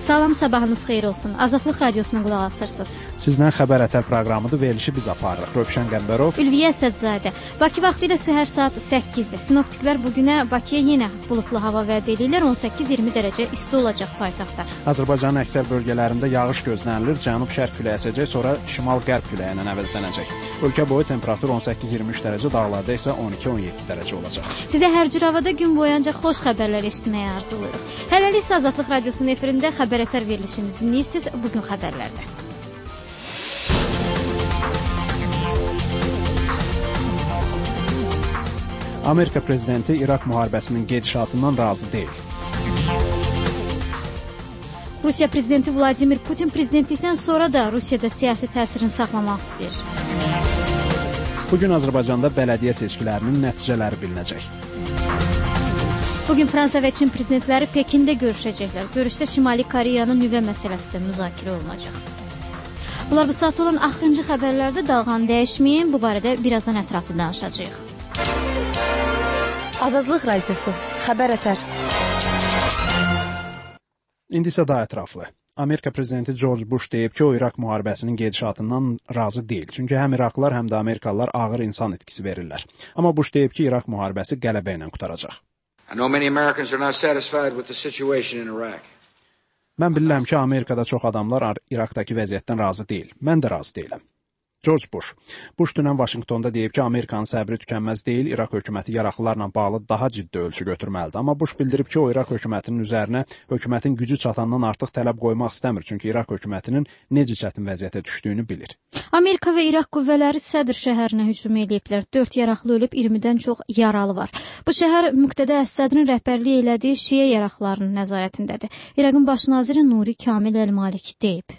Salam, sabahınız xeyir olsun. Azadlıq radiosuna qulaq asırsınız. Sizdən xəbər ətər proqramıdır, verilişi biz aparırıq. Rövşən Qəmbərov, Ülviyə Əsədzadə. Bakı vaxtı ilə səhər saat 8-də. Sinoptiklər bugünə Bakıya yenə bulutlu hava vəd edirlər. 18-20 dərəcə isti olacaq paytaxtda. Azərbaycanın əksər bölgələrində yağış gözlənilir. Cənub-şərq küləyi əsəcək, sonra şimal-qərb küləyi ilə əvəzlənəcək. Ölkə boyu temperatur 18-23 dərəcə, dağlarda isə 12-17 dərəcə olacaq. Sizə hər cür havada gün boyunca xoş xəbərlər eşitməyə arzuluruq. Hələlik isə Azadlıq radiosunun efirində xəbər ətər verilişini dinləyirsiniz. Bugün xəbərlərdə. Amerika prezidenti İraq müharibəsinin gedişatından razı deyil. Rusiya prezidenti Vladimir Putin prezidentlikdən sonra da Rusiyada siyasi təsirini saxlamaq istəyir. Bugün Azərbaycanda bələdiyyə seçkilərinin nəticələri bilinəcək. Bugün Fransa və Çin prezidentləri Pekində görüşəcəklər. Görüşdə Şimali Koreyanın nüvə məsələsi də müzakirə olunacaq. Bunlar bu saat olan axırıncı xəbərlərdə dalğanı dəyişməyin. Bu barədə birazdan ətraflı danışacağıq. Azadlıq radiosu, xəbər ətər. İndi isə daha ətraflı. Amerika prezidenti George Bush deyib ki, o İraq müharibəsinin gedişatından razı deyil. Çünki həm İraqlılar, həm də Amerikalılar ağır insan itkisi verirlər. Amma Bush deyib ki, İraq müharibəsi qələbə ilə qurtaracaq. Mən bilirəm ki, Amerikada çox adamlar İraqdakı vəziyyətdən razı deyil. Mən də razı deyiləm. George Bush. Bush dünən Vaşinqtonda deyib ki, Amerikanın səbri tükənməz deyil, İraq hökuməti yaraqlılarla bağlı daha ciddi ölçü götürməlidir. Amma Bush bildirib ki, o İraq hökumətinin üzərinə hökumətin gücü çatandan artıq tələb qoymaq istəmir. Çünki İraq hökumətinin necə çətin vəziyyətə düşdüyünü bilir. Amerika və İraq qüvvələri Sədr şəhərinə hücum ediblər. 4 yaraqlı ölüb, 20-dən çox yaralı var. Bu şəhər Müqtədə Əsədrin rəhbərliyi elədiyi Şiə yaraqlarının nəzarətindədir. İraqın baş naziri Nuri Kamil Əl-Maliki deyib.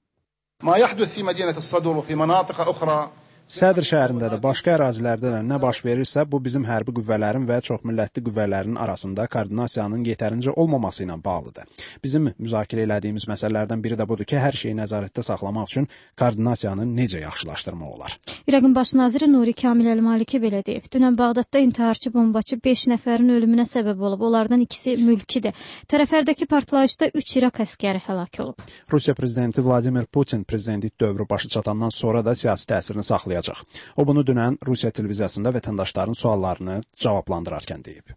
Sədr şəhərində də, başqa ərazilərdə də nə baş verirsə, bu bizim hərbi qüvvələrin və çoxmillətli qüvvələrin arasında koordinasiyanın yetərincə olmaması ilə bağlıdır. Bizim müzakirə elədiyimiz məsələlərdən biri də budur ki, hər şeyi nəzarətdə saxlamaq üçün koordinasiyanı necə yaxşılaşdırmaq olar. İraqın baş naziri Nuri Kamil Əl-Maliki belə deyib. Dünən Bağdadda intiharçı bombaçı 5 nəfərin ölümünə səbəb olub. Onlardan ikisi mülkidir. Tərəflərdəki partlayışda 3 İraq əskəri həlak olub. Rusiya prezidenti Vladimir Putin prezidentlik dövrü başı çatandan sonra da siyasi təsirini saxlayacaq. O bunu dünən Rusiya televiziyasında vətəndaşların suallarını cavablandırarkən deyib.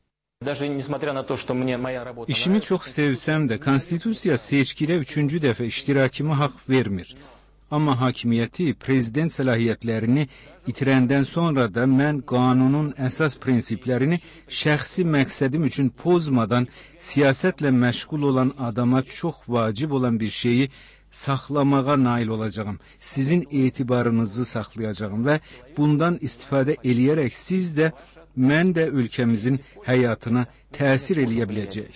İşimi çox sevsəm də, Konstitusiya seçkidə 3-cü dəfə iştirakımı haqq vermir. Amma hakimiyyəti, prezident səlahiyyətlərini itirəndən sonra da mən qanunun əsas prinsiplərini şəxsi məqsədim üçün pozmadan siyasətlə məşğul olan adama çox vacib olan bir şeyi saxlamağa nail olacağım. Sizin etibarınızı saxlayacağım və bundan istifadə eləyərək siz də, mən də ölkəmizin həyatına təsir eləyə biləcək.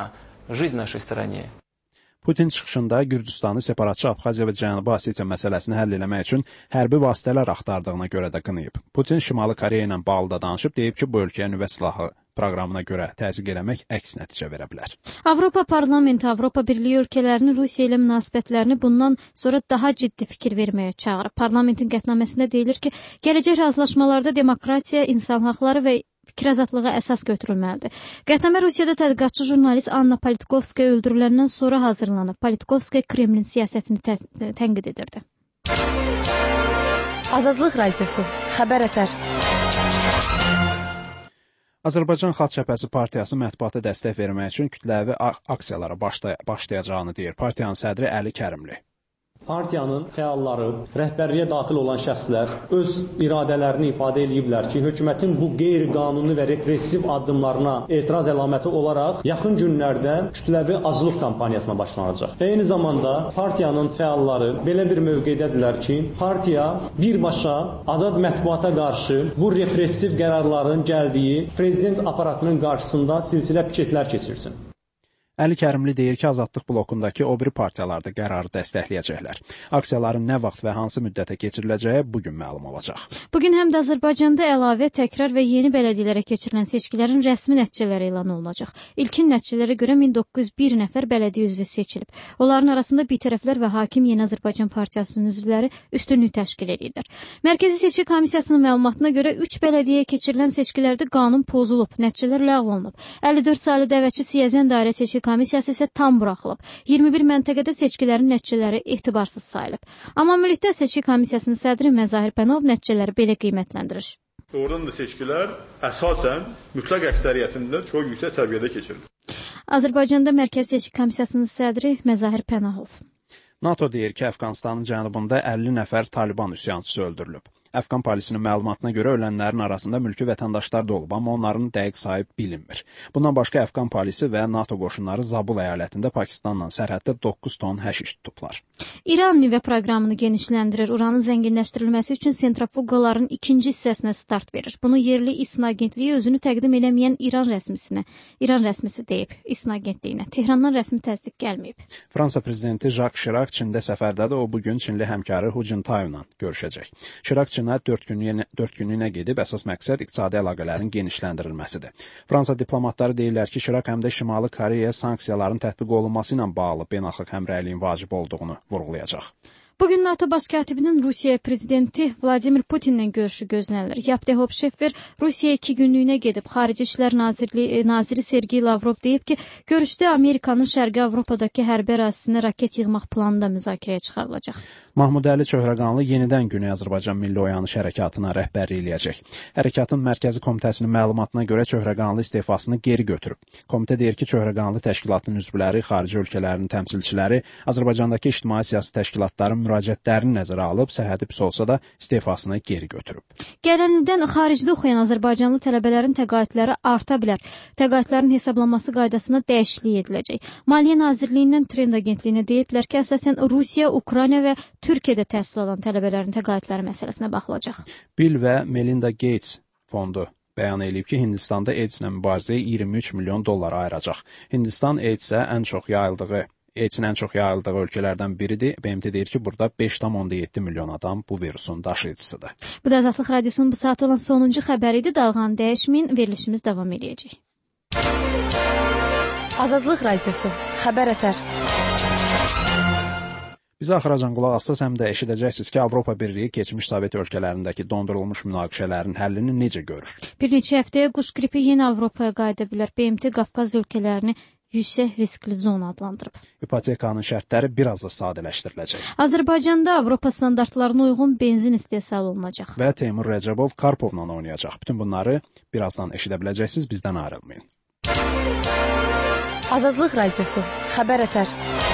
Putin çıxışında Gürcüstanı separatçı Abxaziya və Cənubi Osetiya məsələsini həll eləmək üçün hərbi vasitələr axtardığına görə də qınayıb. Putin Şimali Koreya ilə bağlı da danışıb, deyib ki, bu ölkəyə nüvə silahı proqramına görə təzyiq eləmək əks nəticə verə bilər. Avropa Parlamenti Avropa Birliyi ölkələrini Rusiya ilə münasibətlərini bundan sonra daha ciddi fikir verməyə çağırır. Parlamentin qətnaməsində deyilir ki, gələcək razılaşmalarda demokratiya, insan haqları və fikir azadlığı əsas götürülməlidir. Qətnamə Rusiyada tədqiqatçı jurnalist Anna Politkovskaya öldürüləndən sonra hazırlanıb. Politkovskaya Kremlin siyasətini tənqid edirdi. Azadlıq radiosu, xəbər ətər. Azərbaycan Xalq Cəbhəsi Partiyası mətbuata dəstək vermək üçün kütləvi aksiyalara başlayacağını deyir partiyanın sədri Əli Kərimli. Partiyanın fəalları, rəhbərliyə daxil olan şəxslər öz iradələrini ifadə ediblər ki, hökumətin bu qeyri-qanuni və repressiv addımlarına etiraz əlaməti olaraq yaxın günlərdə kütləvi aclıq kampaniyasına başlanacaq. Eyni zamanda partiyanın fəalları belə bir mövqedədirlər ki, partiya birbaşa azad mətbuata qarşı bu repressiv qərarların gəldiyi prezident aparatının qarşısında silsilə piketlər keçirsin. Əli Kərimli deyir ki, Azadlıq blokundakı o biri partiyalar da qərarı dəstəkləyəcəklər. Aksiyaların nə vaxt və hansı müddətə keçiriləcəyi bugün məlum olacaq. Bugün həm də Azərbaycanda əlavə, təkrar və yeni bələdiyyələrə keçirilən seçkilərin rəsmi nəticələri elan olunacaq. İlkin nəticələrə görə 1901 nəfər bələdiyyə üzvü seçilib. Onların arasında bitərəflər və Hakim Yeni Azərbaycan Partiyasının üzvləri üstünlük təşkil edirlər. Mərkəzi Seçki Komissiyasının məlumatına görə 3 bələdiyyəyə keçirilən seçkilərdə qanun pozulub, nəticələr ləğv olunub. 54 saylı dəvətçi Siyəzən Dairə Seçki komissiyası isə tam buraxılıb. 21 məntəqədə seçkilərin nəticələri etibarsız sayılıb. Amma Mülikdə seçki komissiyasının sədri Məzahir Pənov nəticələri belə qiymətləndirir. Oradan da seçkilər əsasən mütləq əksəriyyətində çox yüksək səviyyədə keçirilir. Azərbaycanda Mərkəzi Seçki Komissiyasının sədri Məzahir Pənahov. NATO deyir ki, Əfqanistanın cənubunda 50 nəfər Taliban üsyançısı öldürülüb. Əfqan polisinin məlumatına görə ölənlərin arasında mülki vətəndaşlar da olub, amma onların dəqiq sayı bilinmir. Bundan başqa Əfqan polisi və NATO qoşunları Zabul əyalətində Pakistanla sərhəddə 9 ton həşiş tutublar. İran nüvə proqramını genişləndirir. Uranın zənginləşdirilməsi üçün sentrifuqaların ikinci hissəsinə start verir. Bunu yerli İSNA agentliyi özünü təqdim eləməyən İran rəsmisi deyib İSNA agentliyinə. Tehrandan rəsmi təsdiq gəlməyib. Fransa prezidenti Jacques Chirac Çində səfərdədir. O bugün Çinli həmkarı Hu Jintao ilə görüşəcək. Chirac Çinə 4 günlüyünə gedib, əsas məqsəd iqtisadi əlaqələrin genişləndirilməsidir. Fransa diplomatları deyirlər ki, Chirac həm də Şimali Koreyaya sanksiyaların tətbiq olunması ilə bağlı beynəlxalq həmrəyliyin vacib olduğunu vurğulayacaq. Bugün NATO baş katibinin Rusiya prezidenti Vladimir Putinlə görüşü gözlənilir. Yaptehop Şefer Rusiya 2 günlüyünə gedib. Xarici İşlər naziri Sergey Lavrov deyib ki, görüşdə Amerikanın Şərqi Avropadakı hərbi ərazisinə raket yığmaq planı da müzakirəyə çıxarılacaq. Mahmud Əli Çöhrəqanlı yenidən Güney Azərbaycan Milli Oyanış Hərəkatına rəhbərlik eləyəcək. Hərəkatın mərkəzi komitəsinin məlumatına görə Çöhrəqanlı istefasını geri götürüb. Komitə deyir ki, Çöhrəqanlı təşkilatının üzvləri, xarici ölkələrin təmsilçiləri Azərbaycandakı ictimai siyasi təşkilatların müraciətlərini nəzərə alıb, səhhəti pis olsa da istefasını geri götürüb. Gələnildən xaricdə oxuyan Azərbaycanlı tələbələrin təqaüdləri arta bilər. Təqaüdlərin hesablanması qaydasına dəyişiklik ediləcək. Maliyyə Nazirliyindən Trend agentliyinə deyiblər ki, əsasən Rusiya, Ukrayna və Türkiyədə təhsil alan tələbələrin təqaüdləri məsələsinə baxılacaq. Bill və Melinda Gates fondu bəyan edib ki, Hindistanda AIDS-lə mübarizəyə 23 milyon dollar ayıracaq. Hindistan AIDS-in ən çox yayıldığı ölkələrdən biridir. BMT deyir ki, burada 5,7 milyon adam bu virusun daşıyıcısıdır. Bu da Azadlıq Radiosunun bu saat olan sonuncu xəbəri idi. Dalğanı dəyişməyin, verilişimiz davam edəcək. Azadlıq Radiosu, xəbər ətər. Bizə axıracan qulaq assaz həm də eşidəcəksiniz ki, Avropa Birliyi keçmiş Sovet ölkələrindəki dondurulmuş münaqişələrin həllini necə görür? Bir neçə həftəyə quş qripi yenə Avropaya qayıda bilər. BMT Qafqaz ölkələrini yüksək riskli zona adlandırıb. İpotekanın şərtləri biraz da sadələşdiriləcək. Azərbaycanda Avropa standartlarına uyğun benzin istehsal olunacaq. Və Teymur Rəcəbov Karpovla oynayacaq. Bütün bunları birazdan eşidə biləcəksiniz, bizdən ayrılmayın. Azadlıq Radiosu, xəbər ətər.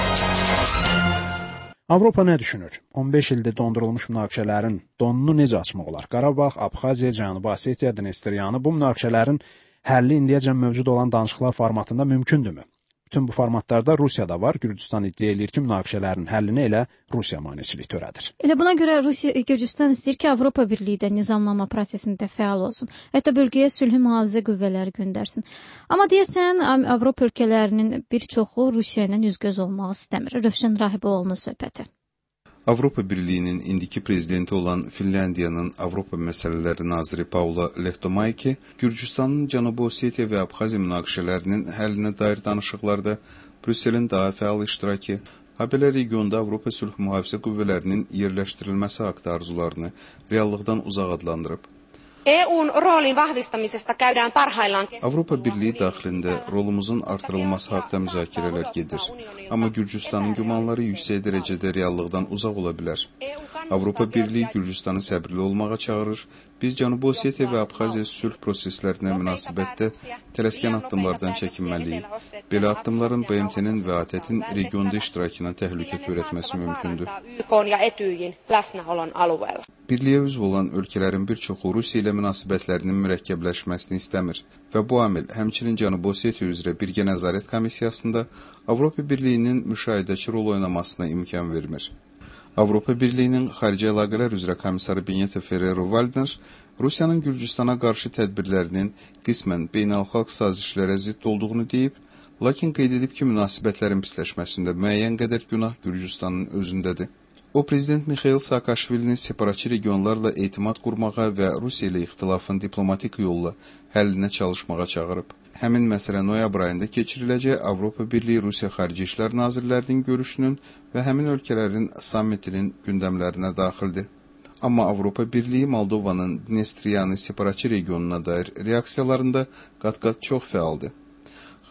Avropa nə düşünür? 15 ildir dondurulmuş münaqişələrin donunu necə açmaq olar? Qarabağ, Abxaziya, Cənubi Osetiya, Dnestriyanı bu münaqişələrin həlli indiyəcən mövcud olan danışıqlar formatında mümkündürmü? Bütün bu formatlarda Rusiya da var. Gürcüstan iddia edir ki, münaqişələrin həllini elə Rusiya maneçilik törədir. Elə buna görə Gürcüstan istəyir ki, Avropa Birliyi də nizamlama prosesində fəal olsun. Hətta bölgəyə sülhü mühafizə qüvvələri göndərsin. Amma deyəsən, Avropa ölkələrinin bir çoxu Rusiya ilə üzgöz olmağı istəmir. Rövşən Rahiboğlu'nun söhbəti. Avropa Birliyinin indiki prezidenti olan Finlandiyanın Avropa məsələləri naziri Paula Lehtomayki, Gürcüstanın Cənubi Osetiya və Abxaziya münaqişələrinin həllinə dair danışıqlarda Brüsselin daha fəal iştirakı, habelə regionda Avropa sülh mühafizə qüvvələrinin yerləşdirilməsi haqqında arzularını reallıqdan uzaq adlandırıb. EU:n roolin vahvistamisesta käydään parhaillaan. Avropa Birliyi daxilində rolumuzun artırılması haqqında müzakirələr gedir. Amma Gürcüstanın gümanları yüksək dərəcədə reallıqdan uzaq ola bilər. Avropa Birliyi Gürcüstanı səbirli olmağa çağırır. Biz Cənubi Osetiya və Abxaziya sülh proseslərinə münasibətdə tələskən addımlardan çəkinməliyik. Belə addımların BMT-nin və ATƏT-in regionda iştirakına təhlükə törətməsi mümkündür. Birliyə üzv olan ölkələrin bir çoxu Rusiya ilə münasibətlərinin mürəkkəbləşməsini istəmir və bu amil həmçinin Cənubi Osetiya üzrə birgə nəzarət komissiyasında Avropa Birliyinin müşahidəçi rol oynamasına imkan vermir. Avropa Birliyinin Xarici Əlaqələr üzrə komissarı Benito Ferrero-Waldner Rusiyanın Gürcüstana qarşı tədbirlərinin qismən beynəlxalq sazişlərə zidd olduğunu deyib, lakin qeyd edib ki, münasibətlərin pisləşməsində müəyyən qədər günah Gürcüstanın özündədir. O, Prezident Mikhail Saakashvilini separatçı regionlarla etimad qurmağa və Rusiya ilə ixtilafın diplomatik yolla həllinə çalışmağa çağırıb. Həmin məsələ noyabr ayında keçiriləcək Avropa Birliyi Rusiya Xarici İşlər Nazirlərinin görüşünün və həmin ölkələrin sammitinin gündəmlərinə daxildir. Amma Avropa Birliyi Moldovanın Dnestriyanı separatçı regionuna dair reaksiyalarında qat-qat çox fəaldır.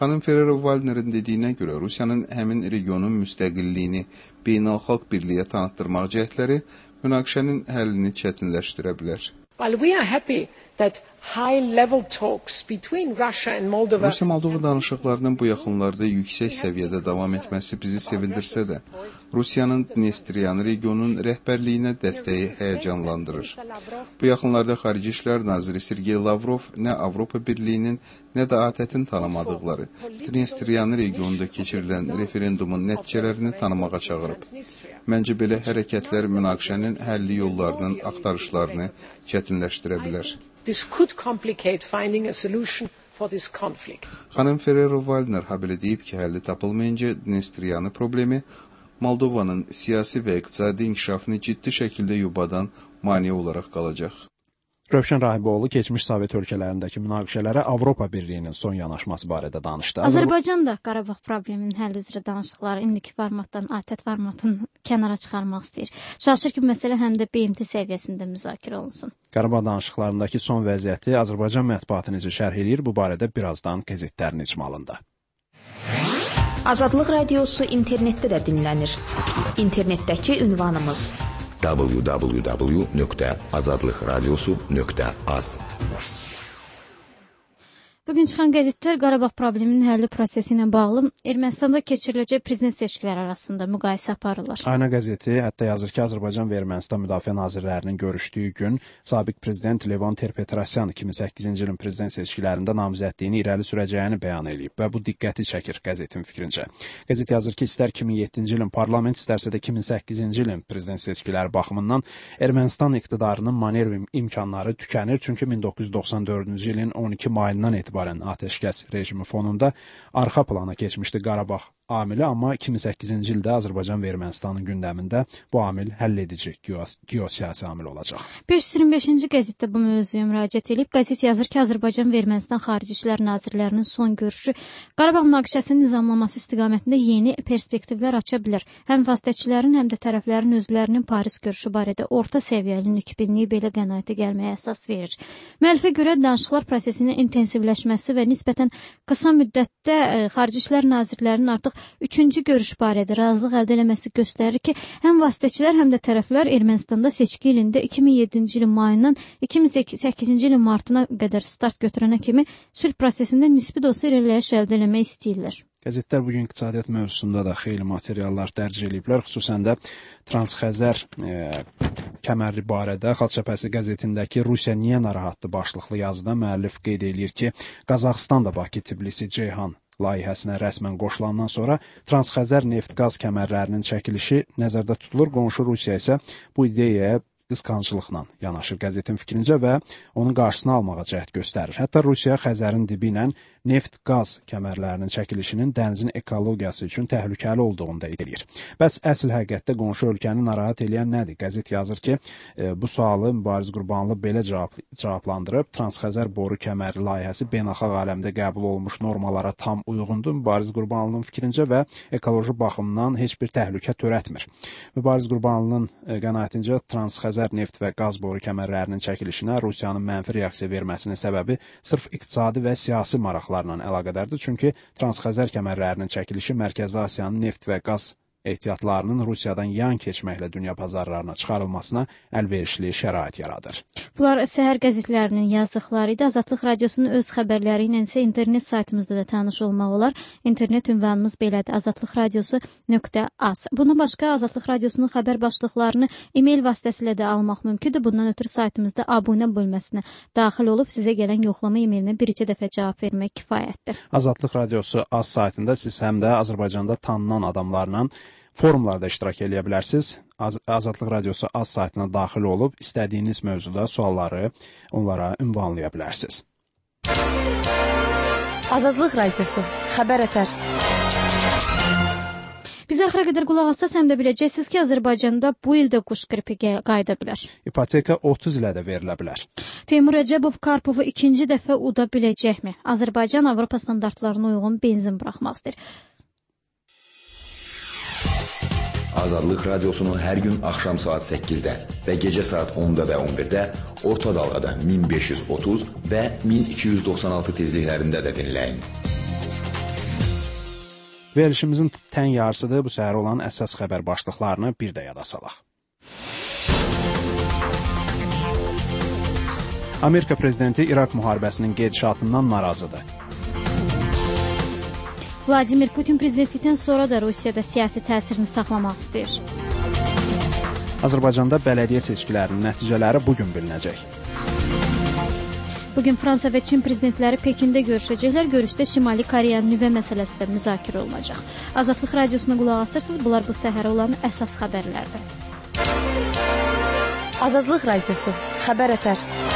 Xanım Ferrero-Waldnerin dediyinə görə Rusiyanın həmin regionun müstəqilliyini beynəlxalq birliyə tanıtdırmaq cəhdləri münaqişənin həllini çətinləşdirə bilər. While we are happy that high-level talks between Russia and Moldova Rusiya-Moldova danışıqlarının bu yaxınlarda yüksək səviyyədə davam etməsi bizi sevindirsə də, Rusiyanın Dnestriyan regionunun rəhbərliyinə dəstəyi həyəcanlandırır. Bu yaxınlarda Xarici İşlər naziri Sergey Lavrov nə Avropa Birliyinin, nə də ATƏT-in tanımadıqları Dnestriyan regionunda keçirilən referendumun nəticələrini tanımağa çağırıb. Məncə belə hərəkətlər münaqişənin həlli yollarının axtarışlarını çətinləşdirə bilər. This could complicate finding a solution for this conflict. Xanım Ferrero-Waldner habelə deyib ki, həlli tapılmayınca Dnestriyanı problemi Moldovanın siyasi və iqtisadi inkişafını ciddi şəkildə yubadan maneə olaraq qalacaq. Rövşən Rahiboğlu keçmiş Sovet ölkələrindəki münaqişələrə Avropa Birliyinin son yanaşması barədə danışdı. Azərbaycan da Qarabağ probleminin həll üzrə danışıqları indiki formatdan, ATƏT formatını kənara çıxarmaq istəyir. Çalışır ki, məsələ həm də BMT səviyyəsində müzakirə olunsun. Qarabağ danışıqlarındakı son vəziyyəti Azərbaycan mətbuatı necə şərh eləyir? Bu barədə birazdan qəzetlərin icmalında. Azadlıq Radiosu internetdə də dinlənir. İnternetdəki ünvanımız www.azadlıqradiosu.az. Bugün çıxan qəzetlər Qarabağ probleminin həlli prosesi ilə bağlı Ermənistanda keçiriləcək prezident seçkiləri arasında müqayisə aparılır. Ayna qəzeti hətta yazır ki, Azərbaycan və Ermənistan müdafiə nazirlərinin görüşdüyü gün sabiq prezident Levon Ter-Petrosyan 2008-ci ilin prezident seçkilərində namizədliyini irəli sürəcəyini bəyan edib və bu diqqəti çəkir qəzetin fikrincə. Qəzet yazır ki, istər 2007-ci ilin parlament, istərsə də 2008-ci ilin prezident seçkiləri baxımından Ermənistan iqtidarının manev imkanları tükənir, çünki 1994-cü ilin 12 mayından etibarən atəşkəs rejimi fonunda arxa plana keçmişdi Qarabağ amili, amma 2008-ci ildə Azərbaycan və Ermənistanın gündəmində bu amil həll edici geosiyasi amil olacaq. 525-ci qəzetdə bu mövzuya müraciət edib, qəzet yazır ki, Azərbaycan və Ermənistan Xarici İşlər Nazirlərinin son görüşü Qarabağ münaqişəsinin nizamlanması istiqamətində yeni perspektivlər aça bilər. Həm vasitəçilərin, həm də tərəflərin özlərinin Paris görüşü barədə orta səviyyəli nikbinliyi belə qənaətə gəlməyə əsas verir. Müəllifə görə danışıqlar prosesinin intensivləşməsi və nisbətən qısa müddətdə Xarici İşlər Nazirlərinin artıq üçüncü görüş barədə razılıq əldə eləməsi göstərir ki, həm vasitəçilər, həm də tərəflər Ermənistanda seçki ilində 2007-ci ilin mayından 2008-ci ilin martına qədər start götürənə kimi sülh prosesində nisbi də olsa irəliləyiş əldə eləmək istəyirlər. Qəzetlər bugün iqtisadiyyat mövzusunda da xeyli materiallar dərc ediblər, xüsusən də Transxəzər kəməri barədə Xalq Cəbhəsi qəzetindəki Rusiya niyə narahatdır başlıqlı yazıda müəllif qeyd edir ki, Qazaxıstan da Bakı-Tbilisi-Ceyhan layihəsinə rəsmən qoşulandan sonra Transxəzər neft-qaz kəmərlərinin çəkilişi nəzərdə tutulur. Qonşu Rusiya isə bu ideyaya qısqancılıqla yanaşır qəzetin fikrincə və onun qarşısını almağa cəhd göstərir. Hətta Rusiya Xəzərin dibi ilə neft-qaz kəmərlərinin çəkilişinin dənizin ekologiyası üçün təhlükəli olduğunu da edir. Bəs əsl həqiqətdə qonşu ölkəni narahat edən nədir? Qəzet yazır ki, bu sualı Mübariz Qurbanlı belə cavablandırıb. Transxəzər boru kəməri layihəsi beynəlxalq aləmdə qəbul olunmuş normalara tam uyğundur Mübariz Qurbanlının fikrincə və ekoloji baxımdan heç bir təhlükə törətmir. Mübariz Qurbanlının qənaətincə Transxəzər neft və qaz boru kəmərlərinin çəkilişinə Rusiyanın mənfi reaksiya verməsinin səbəbi sırf iqtisadi və siyasi maraqlarla əlaqədardır. Çünki Transxəzər kəmərlərinin çəkilişi Mərkəzi Asiyanın neft və qaz ehtiyatlarının Rusiyadan yan keçməklə dünya bazarlarına çıxarılmasına əlverişli şərait yaradır. Bunlar səhər qəzetlərinin yazdıqları idi. Azadlıq Radiosunun öz xəbərləri ilə isə internet saytımızda da tanış olmaq olar. İnternet ünvanımız belədir: azadlıqradiosu.az. Bundan başqa Azadlıq Radiosunun xəbər başlıqlarını e-mail vasitəsilə də almaq mümkündür. Bundan ötürü saytımızda abunə bölməsinə daxil olub sizə gələn yoxlama e-mailinə bircə dəfə cavab vermək kifayətdir. Azadlıq Radiosu az saytında siz həm də Azərbaycanda tanınan adamlarla forumlarda iştirak edə bilərsiniz. Azadlıq Radiosu az saytına daxil olub istədiyiniz mövzuda sualları onlara ünvanlaya bilərsiniz. Azadlıq Radiosu xəbər ətər. Bizə axıra qədər qulaq assaz həm də biləcəksiniz ki, Azərbaycanda bu ildə quş qripi qayıda bilər. İpoteka 30 ilə də verilə bilər. Teymur Rəcəbov Karpovu ikinci dəfə uda biləcəkmi? Azərbaycan Avropa standartlarına uyğun benzin buraxmaq istəyir. Azadlıq Radiosunun hər gün axşam saat 8-də və gecə saat 10-da və 11-də orta dalğada 1530 və 1296 tezliklərində də dinləyin. Verilişimizin tən yarısıdır. Bu səhər olan əsas xəbər başlıqlarını bir də yada salaq. Amerika prezidenti İraq müharibəsinin gedişatından narazıdır. Vladimir Putin prezidentlikdən sonra da Rusiyada siyasi təsirini saxlamaq istəyir. Azərbaycanda bələdiyyə seçkilərinin nəticələri bugün bilinəcək. Bugün Fransa və Çin prezidentləri Pekində görüşəcəklər. Görüşdə Şimali Koreyanın nüvə məsələsi də müzakirə olunacaq. Azadlıq radiosuna qulaq asırsınız. Bunlar bu səhərə olan əsas xəbərlərdir. Azadlıq radiosu. Xəbər ətər.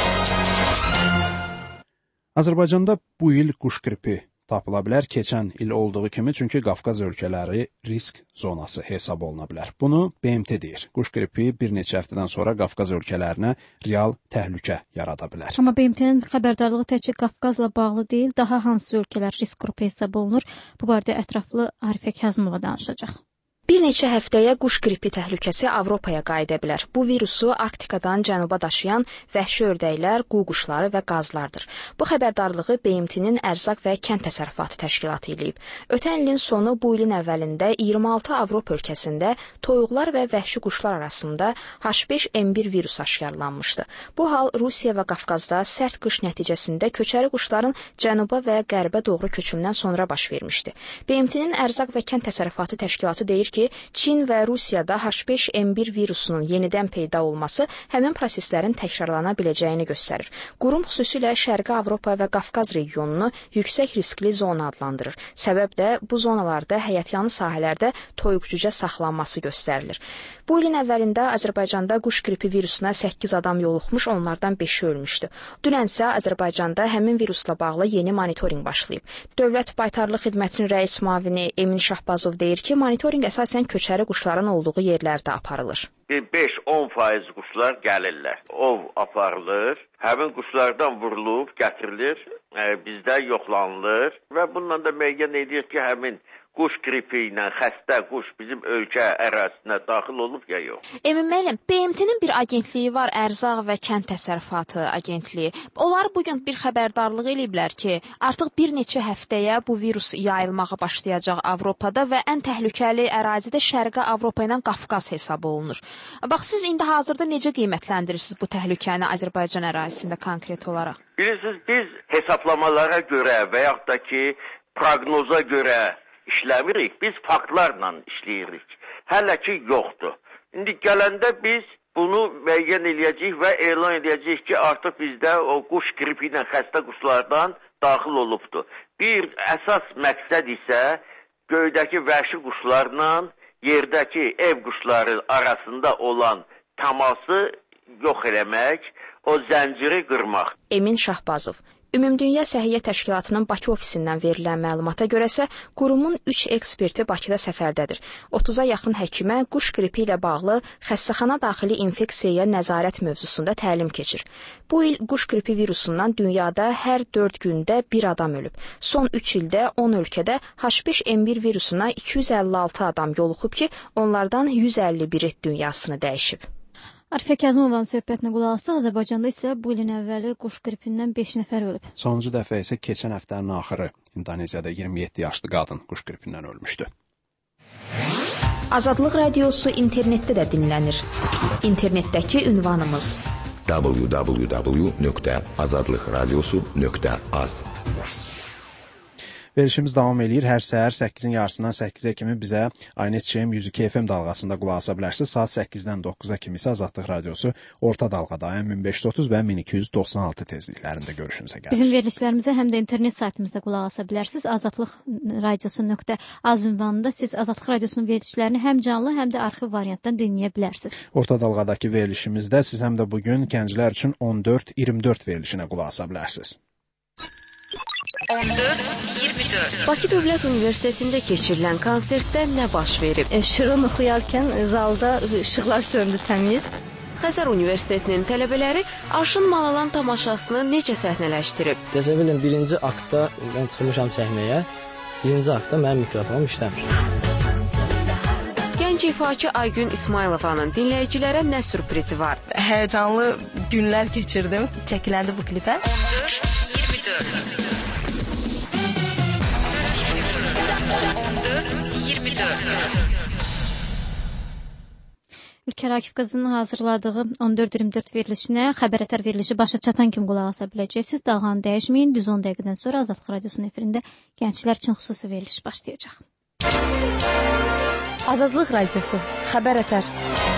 Azərbaycanda bu il quş qripi tapıla bilər. Keçən il olduğu kimi, çünki Qafqaz ölkələri risk zonası hesab oluna bilər. Bunu BMT deyir. Quş qripi bir neçə həftədən sonra Qafqaz ölkələrinə real təhlükə yarada bilər. Amma BMT-nin xəbərdarlığı təkcə Qafqazla bağlı deyil, daha hansı ölkələr risk qrupu hesab olunur? Bu barədə ətraflı Arifə Kazımova danışacaq. Bir neçə həftəyə quş qripi təhlükəsi Avropaya qayıda bilər. Bu virusu Arktikadan cənuba daşıyan vəhşi ördəklər, qu quşları və qazlardır. Bu xəbərdarlığı BMT-nin Ərzaq və Kənd Təsərrüfatı Təşkilatı eləyib. Ötən ilin sonu bu ilin əvvəlində 26 Avropa ölkəsində toyuqlar və vəhşi quşlar arasında H5N1 virus aşkarlanmışdı. Bu hal Rusiya və Qafqazda sərt qış nəticəsində köçəri quşların cənuba və qərbə doğru köçümündən sonra baş vermişdi. BMT-nin Ərzaq və Kənd Təsərrüfatı Təşkilatı deyir ki, Çin və Rusiyada H5N1 virusunun yenidən peyda olması həmin proseslərin təkrarlana biləcəyini göstərir. Qurum xüsusilə Şərqi Avropa və Qafqaz regionunu yüksək riskli zona adlandırır. Səbəb də bu zonalarda həyətyanı sahələrdə toyuq-cücə saxlanması göstərilir. Bu ilin əvvəlində Azərbaycanda quş qripi virusuna 8 adam yoluxmuş, onlardan 5-i ölmüşdü. Dünənsə Azərbaycanda həmin virusla bağlı yeni monitorinq başlayıb. Dövlət Baytarlıq Xidmətinin rəis müavini Emin Şahbazov deyir ki, monitorinq əsasən köçəri quşların olduğu yerlərdə aparılır. 5-10% quşlar gəlirlər. Ov aparılır, həmin quşlardan vurulub, gətirilir, bizdə yoxlanılır və bununla da müəyyən edir ki, həmin quş qripi ilə xəstə quş bizim ölkə ərazisinə daxil olub ya yox. Emin müəllim, BMT-nin bir agentliyi var, Ərzaq və Kənd Təsərrüfatı agentliyi. Onlar bugün bir xəbərdarlıq eləyiblər ki, artıq bir neçə həftəyə bu virus yayılmağa başlayacaq Avropada və ən təhlükəli ərazidə Şərqi Avropa ilə Qafqaz hesab olunur. Bax, siz indi hazırda necə qiymətləndirirsiniz bu təhlükəni Azərbaycan ərazisində konkret olaraq? Bilirsiniz, biz hesablamalara görə və yaxud da ki, proqnoza görə işləmirik, biz faktlarla işləyirik. Hələ ki, yoxdur. İndi gələndə biz bunu müəyyən eləyəcəyik və elan edəcəyik ki, artıq bizdə o quş qripi ilə xəstə quşlardan daxil olubdur. Bir əsas məqsəd isə göydəki vəhşi quşlarla yerdəki ev quşları arasında olan təması yox eləmək, o zənciri qırmaq. Emin Şahbazov. Ümumdünya Səhiyyə Təşkilatının Bakı ofisindən verilən məlumata görəsə, qurumun 3 eksperti Bakıda səfərdədir. 30-a yaxın həkimə quş qripi ilə bağlı xəstəxana daxili infeksiyaya nəzarət mövzusunda təlim keçir. Bu il quş qripi virusundan dünyada hər 4 gündə bir adam ölüb. Son 3 ildə 10 ölkədə H5N1 virusuna 256 adam yoluxub ki, onlardan 151-i dünyasını dəyişib. Arifə Kazımovanın söhbətinə qulaq asaq, Azərbaycanda isə bu ilin əvvəli quş qripindən 5 nəfər ölüb. Sonuncu dəfə isə keçən həftənin axırı İndoneziyada 27 yaşlı qadın quş qripindən ölmüşdü. Azadlıq radiosu internetdə də dinlənir. İnternetdəki ünvanımız www.azadlıqradiosu.az. Verilişimiz davam eləyir. Hər səhər 8-in yarısından 8-ə kimi bizə INSCM 102 FM dalğasında qulaq asa bilərsiniz. Saat 8-dən 9-a kimi isə Azadlıq radiosu orta dalğada M1530 və 1296 tezliklərində görüşünüzə gəlir. Bizim verilişlərimizə həm də internet saytımızda qulaq asa bilərsiniz. azadlıqradiosu.az ünvanında siz Azadlıq radiosunun verilişlərini həm canlı, həm də arxiv variantdan dinləyə bilərsiniz. Orta dalğadakı verilişimizdə siz həm də bugün gənclər üçün 14-24 verilişinə qulaq asa bilərsiniz. 14-24 Bakı Dövlət Universitetində keçirilən konsertdə nə baş verib? Şirin oxuyarkən zalda işıqlar söndü təmiz. Xəzər Universitetinin tələbələri Arşın Malalan tamaşasını necə səhnələşdirib? Təsəvvürün birinci aktda mən çıxmışam səhnəyə, birinci aktda mənim mikrofonum işləmir. Gənc ifaçı Aygün İsmailovanın dinləyicilərə nə sürprizi var? Həyəcanlı günlər keçirdim, çəkiləndi bu klipə. 14-24 Ülker Akif qızının hazırladığı 14-24 verilişinə xəbər verilişi başa çatan kimi qulaq asa biləcəksiniz. Dalğanı dəyişməyin. Düz 10 dəqiqədən sonra Azadlıq Radiosunun efirində gənclər üçün xüsusi veriliş başlayacaq. Azadlıq Radiosu. Xəbər ətər.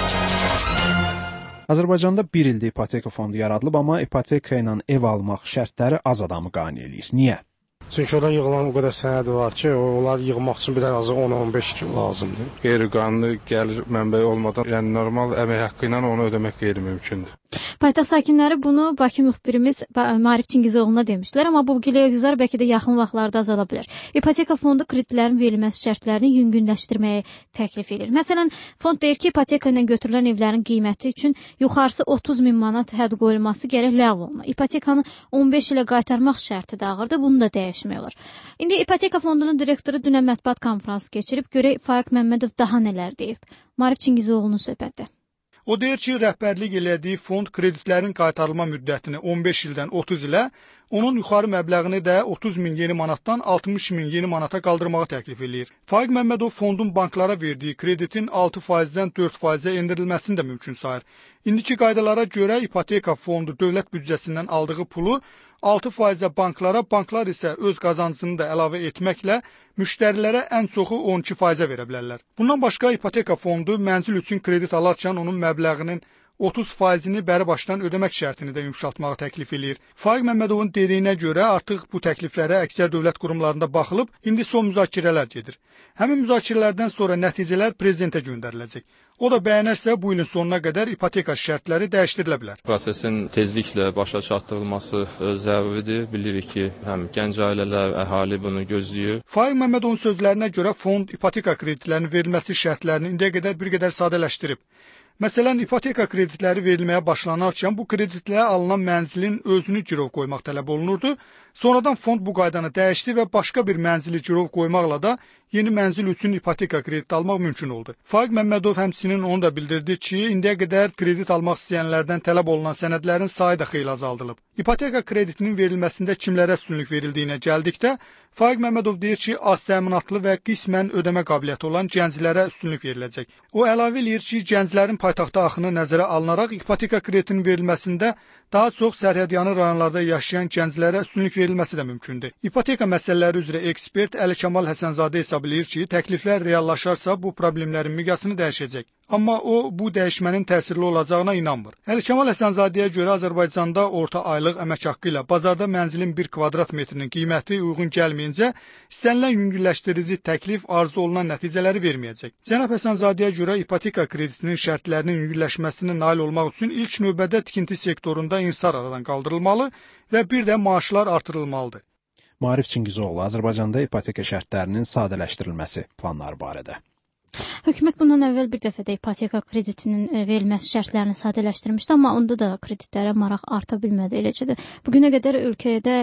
Azərbaycanda bir ildir ipoteka fondu yaradılıb, amma ipoteka ilə ev almaq şərtləri az adamı qane eləyir. Niyə? Çünki oradan yığılan o qədər sənəd var ki, onları yığmaq üçün bir ən azı 10-15 gün lazımdır. Qeyri-qanuni gəlir mənbəyi olmadan, yəni normal əmək haqqı ilə onu ödəmək qeyri-mümkündür. Paytaxt sakinləri bunu Bakı müxbirimiz Maarif Çingizoğlu'na demişlər, amma bu giləgüzar bəlkə də yaxın vaxtlarda azala bilər. İpoteka fondu kreditlərin verilməsi şərtlərini yüngülləşdirməyə təklif edir. Məsələn, fond deyir ki, ipoteka ilə götürülən evlərin qiyməti üçün yuxarısı 30 min manat hədd qoyulması gərək ləğv olunur. İpotekanı 15 ilə qaytarmaq şərti də ağırdır, bunu da dəyişmək olar. İndi ipoteka fondunun direktoru dünən mətbuat konfransı keçirib, görək Faiq Məmmədov daha nələr deyib. Maarif Çingizoğlu'nun söhbəti. O deyir ki, rəhbərlik elədiyi fond kreditlərin qaytarılma müddətini 15 ildən 30 ilə, onun yuxarı məbləğini də 30 min yeni manatdan 60 min yeni manata qaldırmağı təklif eləyir. Faiq Məmmədov fondun banklara verdiyi kreditin 6%-dən 4%-ə endirilməsini də mümkün sayır. İndiki qaydalara görə ipoteka fondu dövlət büdcəsindən aldığı pulu 6%-ə banklara, banklar isə öz qazancını da əlavə etməklə müştərilərə ən çoxu 12%-ə verə bilərlər. Bundan başqa ipoteka fondu mənzil üçün kredit alarkən onun məbləğinin 30%-ni bəri başdan ödəmək şərtini də yumşaltmağı təklif eləyir. Faiq Məmmədovun dediyinə görə artıq bu təkliflərə əksər dövlət qurumlarında baxılıb, indi son müzakirələr gedir. Həmin müzakirələrdən sonra nəticələr prezidentə göndəriləcək. O da bəyənərsə bu ilin sonuna qədər ipoteka şərtləri dəyişdirilə bilər. Prosesin tezliklə başa çatdırılması zəruridir. Bilirik ki, həm gənc ailələr, əhali bunu gözləyir. Faiq Məmmədovun sözlərinə görə fond ipoteka kreditlərinin verilməsi şərtlərini indiyə qədər bir qədər sadələşdirib. Məsələn, ipoteka kreditləri verilməyə başlanarkən bu kreditlərə alınan mənzilin özünü girov qoymaq tələb olunurdu. Sonradan fond bu qaydanı dəyişdi və başqa bir mənzili girov qoymaqla da yeni mənzil üçün ipoteka krediti almaq mümkün oldu. Faiq Məmmədov həmçinin onu da bildirdi ki, indiyə qədər kredit almaq istəyənlərdən tələb olunan sənədlərin sayı da xeyli azaldılıb. İpoteka kreditinin verilməsində kimlərə üstünlük verildiyinə gəldikdə, Faiq Məmmədov deyir ki, az təminatlı və qismən ödəmə qabiliyyəti olan gənclərə üstünlük veriləcək. O əlavə eləyir ki, gənclərin paytaxta axını nəzərə alınaraq ipoteka kreditinin verilməsində daha çox sərhədyanı rayonlarda yaşayan gənclərə üstünlük verilməsi də mümkündür. İpoteka məsələləri üzrə ekspert Əli Kamal Həsənzadə hesab eləyir ki, təkliflər reallaşarsa bu problemlərin miqyasını dəyişəcək. Amma o, bu dəyişmənin təsirli olacağına inanmır. Əli Kamal Həsənzadəyə görə Azərbaycanda orta aylıq əmək haqqı ilə bazarda mənzilin 1 kvadrat metrinin qiyməti uyğun gəlməyincə, istənilən yüngülləşdirici təklif arzu olunan nəticələri verməyəcək. Cənab Həsənzadəyə görə ipoteka kreditinin şərtlərinin yüngülləşməsinə nail olmaq üçün ilk növbədə tikinti sektorunda insar aradan qaldırılmalı və bir də maaşlar artırılmalıdır. Maarif Çingizoğlu Azərbaycanda ipoteka şərtlərinin sadələşdirilməsi planları barədə. Hökumət bundan əvvəl bir dəfə də ipoteka kreditinin verilməsi şərtlərini sadələşdirmişdi, amma onda da kreditlərə maraq arta bilmədi, eləcə də. Bugünə qədər ölkədə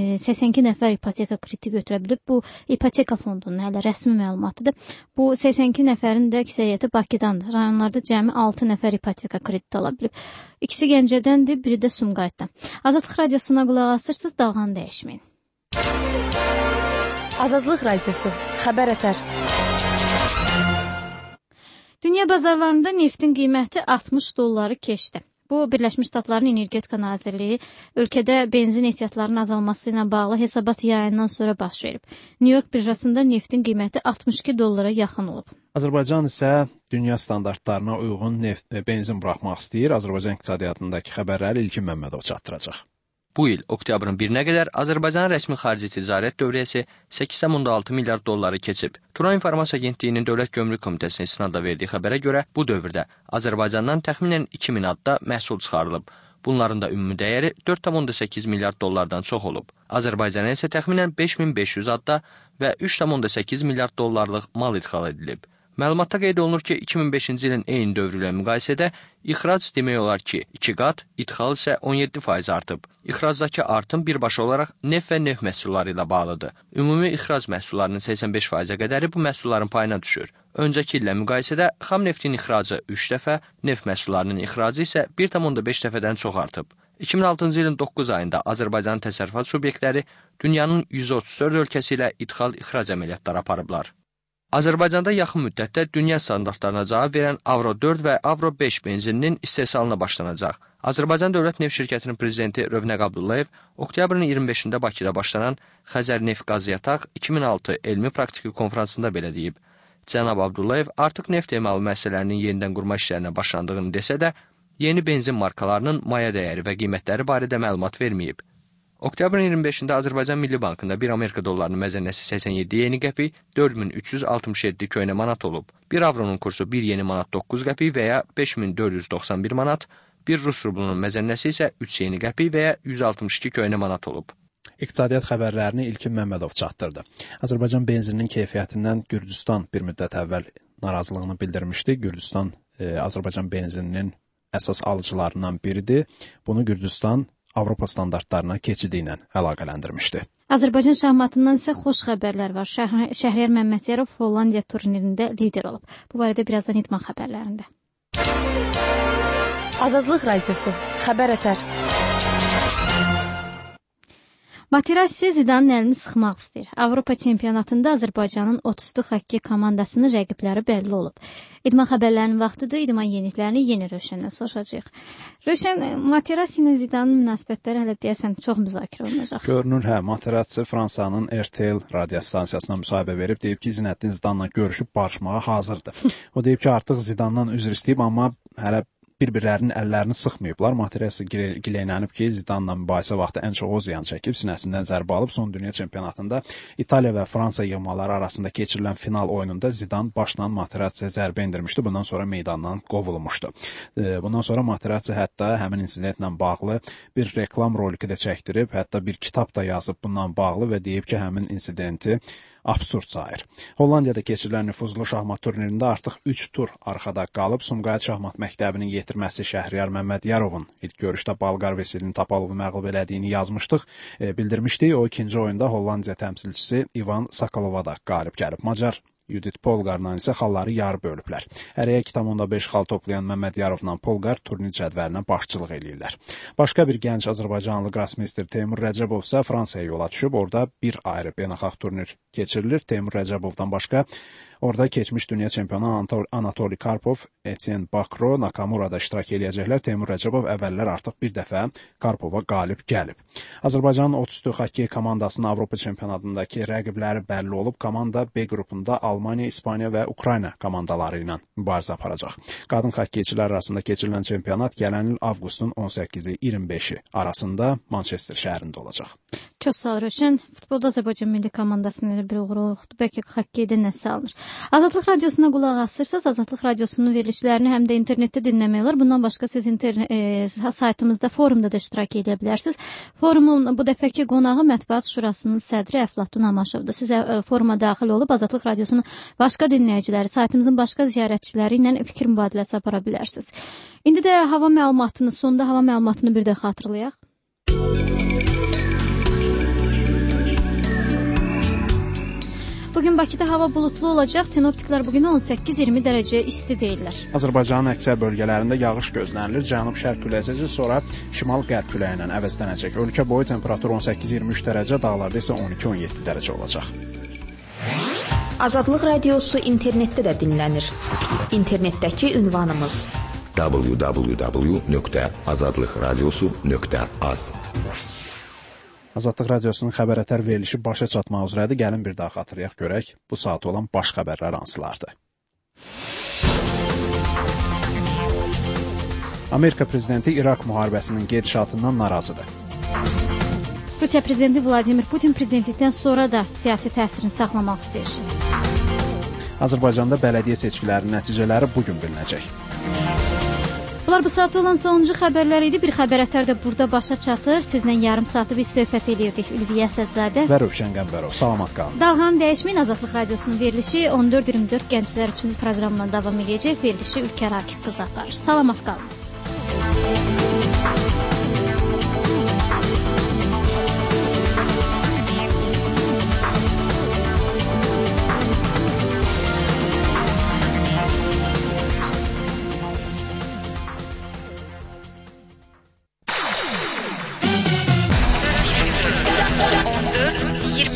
82 nəfər ipoteka krediti götürə bilib. Bu ipoteka fondunun hələ rəsmi məlumatıdır. Bu 82 nəfərin də əksəriyyəti Bakıdandır. Rayonlarda cəmi 6 nəfər ipoteka krediti ala bilib. İkisi Gəncədəndir, biri də Sumqayıtdan. Azadlıq Radiosuna qulaq asırsınız, dalğanı dəyişməyin. Azadlıq Radiosu. Xəbər ətər. Dünya bazarlarında neftin qiyməti 60 dolları keçdi. Bu, Birləşmiş Ştatların Energetika Nazirliyi ölkədə benzin ehtiyatlarının azalması ilə bağlı hesabat yayından sonra baş verib. New York birjasında neftin qiyməti 62 dollara yaxın olub. Azərbaycan isə dünya standartlarına uyğun benzin buraxmaq istəyir. Azərbaycan iqtisadiyyatındakı xəbərləri İlkin Məmmədov çatdıracaq. Bu il oktyabrın 1-nə qədər Azərbaycanın rəsmi xarici ticarət dövriyyəsi 8,6 milyard dolları keçib. Turan İnformasiya Agentliyinin Dövlət Gömrük Komitəsinin istinadla verdiyi xəbərə görə bu dövrdə Azərbaycandan təxminən 2000 adda məhsul çıxarılıb. Bunların da ümumi dəyəri 4,8 milyard dollardan çox olub. Azərbaycana isə təxminən 5500 adda və 3,8 milyard dollarlıq mal idxal edilib. Məlumatda qeyd olunur ki, 2005-ci ilin eyni dövrü ilə müqayisədə ixrac demək olar ki, 2 qat, idxal isə 17% artıb. İxracdakı artım birbaşa olaraq neft və neft məhsulları ilə bağlıdır. Ümumi ixrac məhsullarının 85%-ə qədəri bu məhsulların payına düşür. Öncəki illə müqayisədə xam neftin ixracı 3 dəfə, neft məhsullarının ixracı isə 1,5 dəfədən çox artıb. 2006-cı ilin 9 ayında Azərbaycanın təsərrüfat subyektləri dünyanın 134 ölkəsi ilə ixrac əməliyyatları aparıblar. Azərbaycanda yaxın müddətdə dünya standartlarına cavab verən Avro 4 və Avro 5 benzininin istehsalına başlanacaq. Azərbaycan Dövlət Neft Şirkətinin prezidenti Rövnəq Abdullayev oktyabrın 25-də Bakıda başlanan Xəzər Neft Qaz Yataq 2006 elmi praktiki konfransında belə deyib. Cənab Abdullayev artıq neft emalı müəssisələrinin yenidən qurma işlərinə başlandığını desə də, yeni benzin markalarının maya dəyəri və qiymətləri barədə məlumat verməyib. Oktyabrın 25-də Azərbaycan Milli Bankında 1 Amerika dollarının məzənnəsi 87 yeni qəpik, 4367 köhnə manat olub. 1 avronun kursu 1 yeni manat 9 qəpik və ya 5491 manat, 1 Rus rublunun məzənnəsi isə 3 yeni qəpik və ya 162 köhnə manat olub. İqtisadiyyat xəbərlərini İlkin Məmmədov çatdırdı. Azərbaycan benzininin keyfiyyətindən Gürcüstan bir müddət əvvəl narazılığını bildirmişdi. Gürcüstan Azərbaycan benzininin əsas alıcılarından biridir. Bunu Gürcüstan Avropa standartlarına keçidi ilə əlaqələndirmişdi. Azərbaycan şahmatından isə xoş xəbərlər var. Şəhriyar Məmmədiyarov Hollandiya turnirində lider olub. Bu barədə birazdan idman xəbərlərində. Azadlıq Radiosu, xəbər ətər. Materazzi Zidanın əlini sıxmaq istəyir. Avropa çempionatında Azərbaycanın 30-lu xokkey komandasının rəqibləri bəlli olub. İdman xəbərlərinin vaxtıdır. İdman yeniliklərini yeni Rövşəndən soruşacağıq. Rövşən, Materazzi ilə Zidanın münasibətləri hələ deyəsən çox müzakirə olunacaq. Görünür, Materazzi Fransanın RTL radiostansiyasına müsahibə verib, deyib ki, Zinəddin Zidanla görüşüb barışmağa hazırdır. O deyib ki, artıq Zidandan üzr istəyib, amma hələ bir-birlərinin əllərini sıxmayıblar. Materazzi gileylənib ki, Zidanla mübahisə vaxtı ən çox o ziyan çəkib, sinəsindən zərbə alıb. Son dünya çempionatında İtaliya və Fransa yığmaları arasında keçirilən final oyununda Zidan başla Materazziyə zərbə endirmişdi. Bundan sonra meydandan qovulmuşdu. Bundan sonra Materazzi hətta həmin insidentlə bağlı bir reklam roliki də çəkdirib, hətta bir kitab da yazıb bundan bağlı və deyib ki, həmin insidenti absurd sayır. Hollandiyada keçirilən nüfuzlu şahmat turnirində artıq 3 tur arxada qalıb. Sumqayıt şahmat məktəbinin yetirməsi Şəhriyar Məmmədyarovun ilk görüşdə Balqar Veselin Topalovu məğlub elədiyini yazmışdıq, bildirmişdik. O ikinci oyunda Hollandiya təmsilçisi İvan Sokolova da qalib gəlib. Macar Judit Polqarla isə xalları yarı bölüblər. Ərəyə 2,5 xal toplayan Məmmədyarovla Polqar turnir cədvəlinə başçılıq eləyirlər. Başqa bir gənc Azərbaycanlı qrasmeyster Teymur Rəcəbov isə Fransaya yola düşüb. Orada bir ayrı beynəlxalq turnir keçirilir. Teymur Rəcəbovdan başqa orada keçmiş dünya çempionu Anatoli Karpov, Etienne Bakro, Nakamura da iştirak eləyəcəklər. Teymur Rəcəbov əvvəllər artıq bir dəfə Karpova qalib gəlib. Azərbaycanın 30-lu xokkey komandasının Avropa çempionatındakı rəqibləri bəlli olub. Komanda B qrupunda Almaniya, İspaniya və Ukrayna komandaları ilə mübarizə aparacaq. Qadın xokkeyçilər arasında keçirilən çempionat gələn il avqustun 18-i 25-i arasında Manchester şəhərində olacaq. Çox sağ ol Rövşən. Futbolda Azərbaycan milli komandasının elə bir uğuru oldu. Bəlkə xokkeydə nəsə alınır. Azadlıq Radiosuna qulaq asırsınız. Azadlıq Radiosunun verilişlərini həm də internetdə dinləmək olar. Bundan başqa siz saytımızda, forumda da iştirak edə bilərsiniz. Forumun bu dəfəki qonağı Mətbuat Şurasının sədri Əflatun Amaşovdur. Siz foruma daxil olub Azadlıq Radiosunun başqa dinləyiciləri, saytımızın başqa ziyarətçiləri ilə fikir mübadiləsi apara bilərsiniz. İndi də sonda hava məlumatını bir də xatırlayaq. Bugün Bakıda hava bulutlu olacaq. Sinoptiklər bugün 18-20 dərəcə isti deyirlər. Azərbaycanın əksər bölgələrində yağış gözlənilir. Cənub-şərq küləyi sonra şimal-qərb küləyi ilə əvəzlənəcək. Ölkə boyu temperatur 18-23 dərəcə, dağlarda isə 12-17 dərəcə olacaq. Azadlıq Radiosu internetdə də dinlənir. İnternetdəki ünvanımız www.azadlıqradiosu.az. Azadlıq Radiosunun xəbər ətər verilişi başa çatmaq üzrədir. Gəlin bir daha xatırlayaq görək bu saat olan baş xəbərlər hansılardır. Amerika prezidenti İraq müharibəsinin gedişatından narazıdır. Rusiya prezidenti Vladimir Putin prezidentlikdən sonra da siyasi təsirini saxlamaq istəyir. Azərbaycanda bələdiyyə seçkilərinin nəticələri bugün bilinəcək. Bunlar bu saatda olan sonuncu xəbərlər idi. Bir xəbər ətər də burada başa çatır. Sizlə yarım saatı biz söhbət edirdik. Ülviyə Əsədzadə və Rövşən Qəmbərov. Salamat qalın. Dalğanı dəyişməyin. Azadlıq Radiosunun verilişi 14-24 gənclər üçün proqramla davam edəcək. Verilişi Ülkər Akif qız aparır. Salamat qalın.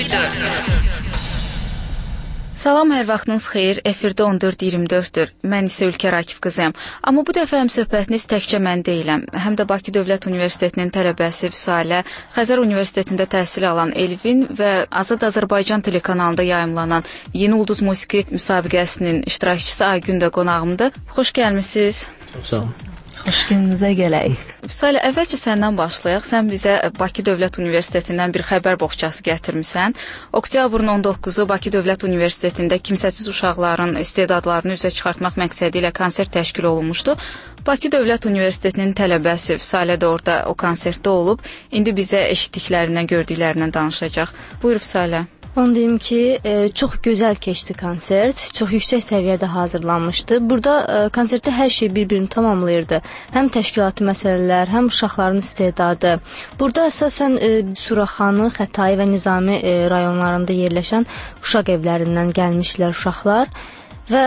Salam, hər vaxtınız xeyir. Efirdə 14-24-dür. Mən isə Ülkər Akif qızıyam. Amma bu dəfə həmsöhbətiniz təkcə mən deyiləm. Həm də Bakı Dövlət Universitetinin tələbəsi Vüsalə, Xəzər Universitetində təhsil alan Elvin və Azad Azərbaycan telekanalında yayımlanan Yeni Ulduz musiqi müsabiqəsinin iştirakçısı Aygün də qonağımdır. Xoş gəlmisiniz. Çox sağ olun. Xoş gününüzə gələyik. Vüsalə, əvvəlcə səndən başlayaq. Sən bizə Bakı Dövlət Universitetindən bir xəbər boğçası gətirmisən. Oktyabrın 19-u Bakı Dövlət Universitetində kimsəsiz uşaqların istedadlarını üzə çıxartmaq məqsədi ilə konsert təşkil olunmuşdu. Bakı Dövlət Universitetinin tələbəsi Vüsalə də orada o konsertdə olub. İndi bizə eşitdiklərindən, gördüklərindən danışacaq. Buyur Vüsalə. Onu deyim ki, çox gözəl keçdi konsert, çox yüksək səviyyədə hazırlanmışdı. Burada konsertdə hər şey bir-birini tamamlayırdı. Həm təşkilati məsələlər, həm uşaqların istedadı. Burada əsasən Suraxanı, Xətai və Nizami rayonlarında yerləşən uşaq evlərindən gəlmişlər uşaqlar. Və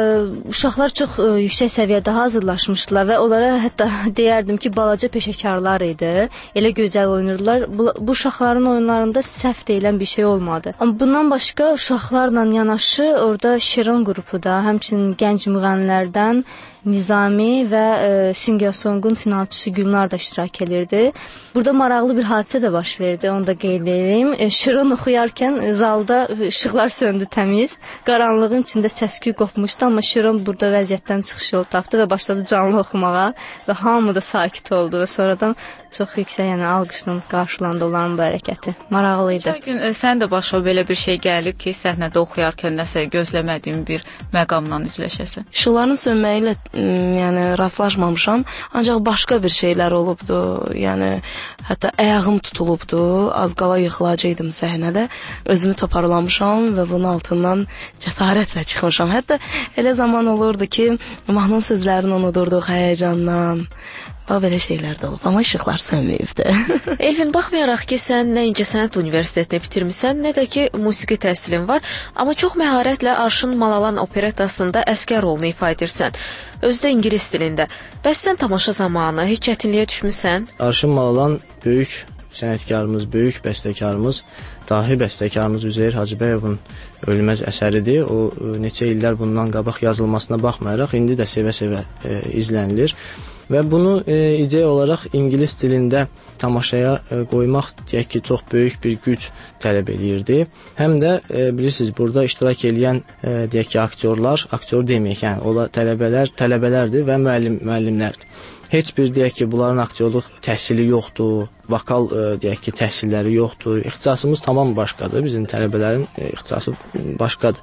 uşaqlar çox yüksək səviyyədə hazırlaşmışdılar və onlara hətta deyərdim ki, balaca peşəkarlar idi. Elə gözəl oynayırdılar. Bu uşaqların oyunlarında səhv deyilən bir şey olmadı. Amma bundan başqa uşaqlarla yanaşı orada Şirin qrupu da, həmçinin gənc müğənnilərdən Nizami və Singasongun finalçısı Gülnar da iştirak edirdi. Burada maraqlı bir hadisə də baş verdi, onu da qeyd edeyim. Şirin oxuyarkən zalda işıqlar söndü təmiz, qaranlığın içində səs-küy qopmuşdu, amma Şirin burada vəziyyətdən çıxış yolu tapdı və başladı canlı oxumağa və hamı da sakit oldu və sonradan çox yüksək, yəni alqışla qarşılandı onların bu hərəkəti. Maraqlı idi. Gün sən də başa belə bir şey gəlib ki, səhnədə oxuyarkən nəsə gözləmədiyin bir məqamla üzləşəsən. İşıqların sönməyi ilə yəni rastlaşmamışam, ancaq başqa bir şeylər olubdu. Yəni hətta ayağım tutulubdu, az qala yıxılacaqdım səhnədə. Özümü toparlamışam və bunun altından cəsarətlə çıxmışam. Hətta elə zaman olurdu ki, mahnının sözlərini unudurduq həyəcandan. Belə şeylər də olub, amma işıqlar sönməyibdi. Elvin, baxmayaraq ki, sən nə İncəsənət Universitetini bitirmisən, nə də ki, musiqi təhsilin var, amma çox məharətlə Arşın Malalan operettasında əsgər rolunu ifa edirsən. Özü də ingilis dilində. Bəs sən tamaşa zamanı heç çətinliyə düşmüsən? Arşın Malalan böyük sənətkarımız, böyük bəstəkarımız, dahi bəstəkarımız Üzeyir Hacıbəyovun ölməz əsəridir. O neçə illər bundan qabaq yazılmasına baxmayaraq, indi də sevə-sevə izlənilir. Və bunu ideya olaraq ingilis dilində tamaşaya qoymaq deyək ki, çox böyük bir güc tələb edirdi. Həm də bilirsiniz, burada iştirak edən deyək ki, aktyor deməyək, yəni ola tələbələrdir və müəllimlərdir. Heç bir deyək ki, bunların aktyorluq təhsili yoxdur, vokal deyək ki, təhsilləri yoxdur. İxtisasımız tamam başqadır, bizim tələbələrin ixtisası başqadır.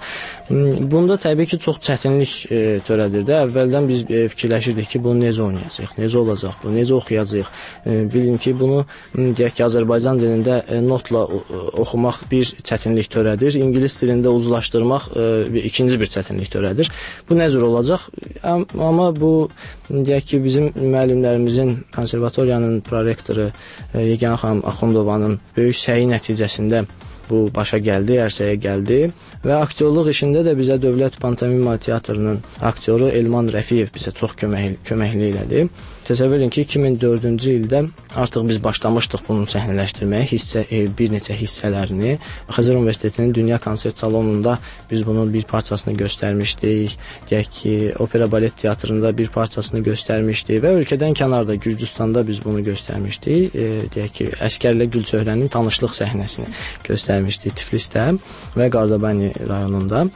Bunda təbii ki, çox çətinlik törədir də. Əvvəldən biz fikirləşirdik ki, bunu necə oynayacaq, necə olacaq bu, necə oxuyacaq. Bilin ki, bunu deyək ki, Azərbaycan dilində notla oxumaq bir çətinlik törədir, ingilis dilində uzlaşdırmaq ikinci bir çətinlik törədir. Bu nə cür olacaq? Amma bu deyək ki, bizim müəllimlərimizin, konservatoriyanın prorektoru Yeganə xanım Axundovanın böyük səyi nəticəsində bu başa gəldi, ərsəyə gəldi və aktyorluq işində də bizə Dövlət Pantomima Teatrının aktyoru Elman Rəfiyev bizə çox köməkli elədi. Təsəvvür edin ki, 2004-cü ildə artıq biz başlamışdıq bunu səhnələşdirməyə, bir neçə hissələrini. Xəzər Universitetinin Dünya Konsert Salonunda biz bunun bir parçasını göstərmişdik. Deyək ki, Opera Balet Teatrında bir parçasını göstərmişdik və ölkədən kənarda Gürcüstanda biz bunu göstərmişdik. Deyək ki, Əskərlə Gülçöhrənin tanışlıq səhnəsini göstərmişdik Tiflisdə və Qardabani rayonunda.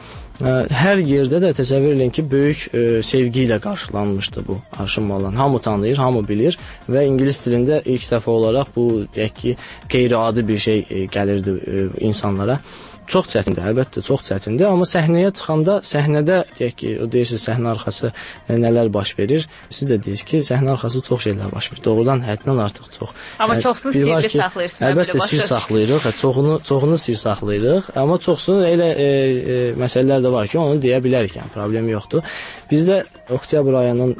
Hər yerdə də təsəvvür edin ki, böyük sevgi ilə qarşılanmışdı bu Arşın Malalan. Hamı tanıyır, hamı bilir və ingilis dilində ilk dəfə olaraq bu deyək ki, qeyri-adi bir şey gəlirdi insanlara. Çox çətindir, əlbəttə çox çətindir, amma səhnəyə çıxanda, səhnədə deyək ki, o deyirsiniz səhnə arxası nələr baş verir. Siz də deyirsiniz ki, səhnə arxası çox şeylər baş verir. Doğrudan həddən artıq çox. Amma çoxsunu sirli saxlayırsınız. Əlbəttə sir saxlayırıq, çoxunu sir saxlayırıq, amma çoxsunu elə məsələlər də var ki, onu deyə bilərik, yəni problem yoxdur. Bizdə oktyabr ayının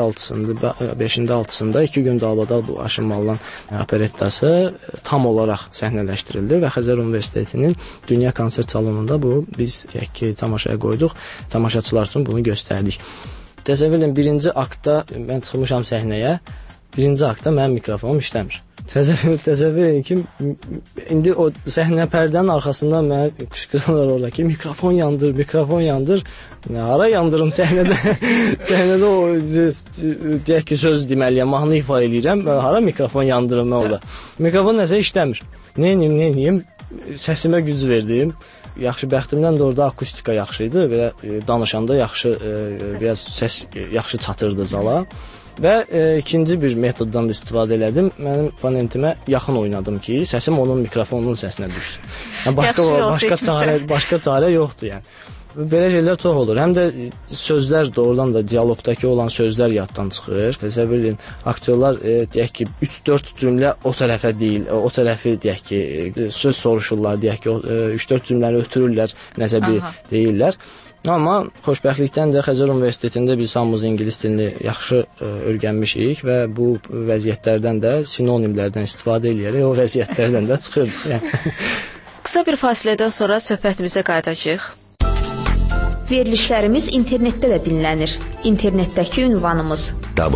5-də 6-sında 2 gün dalbadal bu Arşın Malalan operettası tam olaraq səhnələşdirildi və Xəzər Universitetinin Dünya Konsert Salonunda bu biz deyək ki, tamaşaya qoyduq, tamaşaçılar üçün bunu göstərdik. Təsəvvür edin, birinci aktda mən çıxmışam səhnəyə, birinci aktda mənim mikrofonum işləmir. Təsəvvür edin ki, indi o səhnə pərdənin arxasından mənə qışqırırlar orada ki, mikrofon yandır. Hara yandırım səhnədə? Səhnədə o deyək ki, söz deməliyəm, mahnı ifa eləyirəm və hara mikrofon yandırım mən orada? Mikrofon nəsə işləmir. Neyim? Səsimə güc verdim. Yaxşı, bəxtimdən də orada akustika yaxşı idi. Belə danışanda yaxşı, biraz səs yaxşı çatırdı zala. Və ikinci bir metoddan da istifadə elədim. Mənim oponentimə yaxın oynadım ki, səsim onun mikrofonunun səsinə düşsün. Yəni, başqa çarə yoxdur yəni. Belə şeylər çox olur. Həm də sözlər doğrudan da dialoqdakı olan sözlər yaddan çıxır. Təsəvvür edin, aktyorlar deyək ki, 3-4 cümlə o tərəfə deyil, o tərəfi deyək ki, söz soruşurlar, deyək ki, 3-4 cümləni ötürürlər, nəsə bir deyirlər. Amma xoşbəxtlikdən də Xəzər Universitetində biz hamımız ingilis dilini yaxşı öyrənmişik və bu vəziyyətlərdən də sinonimlərdən istifadə edərək o vəziyyətlərdən də çıxırıq. Yəni. Qısa bir fasilədən sonra söhbətimizə qayıdacağıq. Verilişlərimiz internetdə də dinlənir. İnternetdəki ünvanımız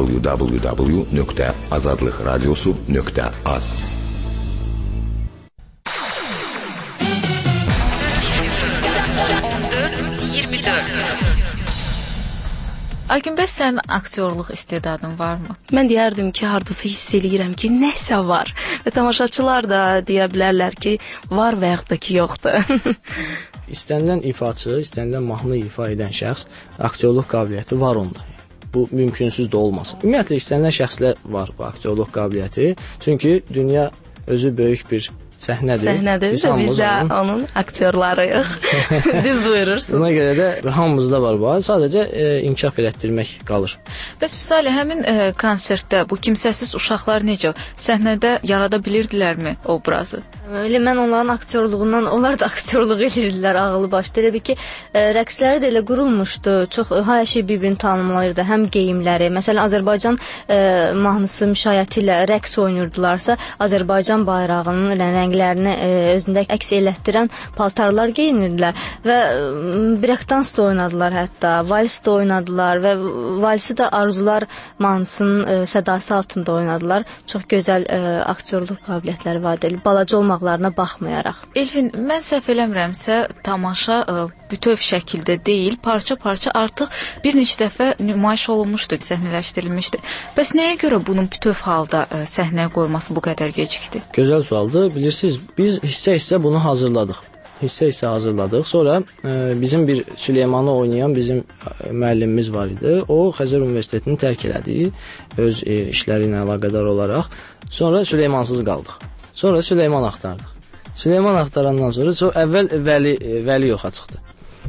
www.azadlıqradiosu.az. Aygün bəy, sənin aktyorluq istedadın varmı? Mən deyərdim ki, hardasa hiss eləyirəm ki, nəsə var. Və tamaşaçılar da deyə bilərlər ki, var və yaxud da ki, yoxdur. İstənilən ifaçı, istənilən mahnı ifa edən şəxs aktyorluq qabiliyyəti var onda. Bu mümkünsüz də olmasın. Ümumiyyətlə, istənilən şəxslər var bu aktyorluq qabiliyyəti. Çünki dünya özü böyük bir səhnədir və biz də onun aktyorlarıyıq. Düz buyurursunuz. Buna görə də hamımızda var bu. Sadəcə inkişaf elətdirmək qalır. Bəs Salih, həmin konsertdə bu kimsəsiz uşaqlar necə səhnədə yarada bilirdilərmi obrazı? Elə mən onların aktyorluğundan, onlar da aktyorluq edirdilər ağlı başda. Elə bir ki, rəqsləri də elə qurulmuşdu. Çox hər şey bir-birini tanımlayırdı. Həm geyimləri, məsələn, Azərbaycan mahnısı müşayiəti ilə rəqs oynayırdılarsa, Azərbaycan bayrağının rənglərini özündə əks elətdirən paltarlar geyinirdilər və breakdans da oynadılar hətta, vals da oynadılar və valsi də Arzular mahnısının sədası altında oynadılar. Çox gözəl aktyorluq qabiliyyətləri var idi. Balaca olmaqlarına baxmayaraq. Elvin, mən səhv eləmirəmsə, tamaşa bütöv şəkildə deyil, parça-parça artıq bir neçə dəfə nümayiş olunmuşdu, səhnələşdirilmişdi. Bəs nəyə görə bunun bütöv halda səhnəyə qoyulması bu qədər gecikdi? Gözəl sualdır. Bilirsiniz, biz hissə-hissə bunu hazırladıq. Hissə-hissə hazırladıq. Sonra bizim bir Süleymanı oynayan bizim müəllimimiz var idi. O, Xəzər Universitetini tərk elədi, öz işləri ilə əlaqədar olaraq. Sonra Süleymansız qaldıq. Sonra Süleyman axtardıq. Süleyman axtarandan sonra əvvəl Vəli yoxa çıxdı.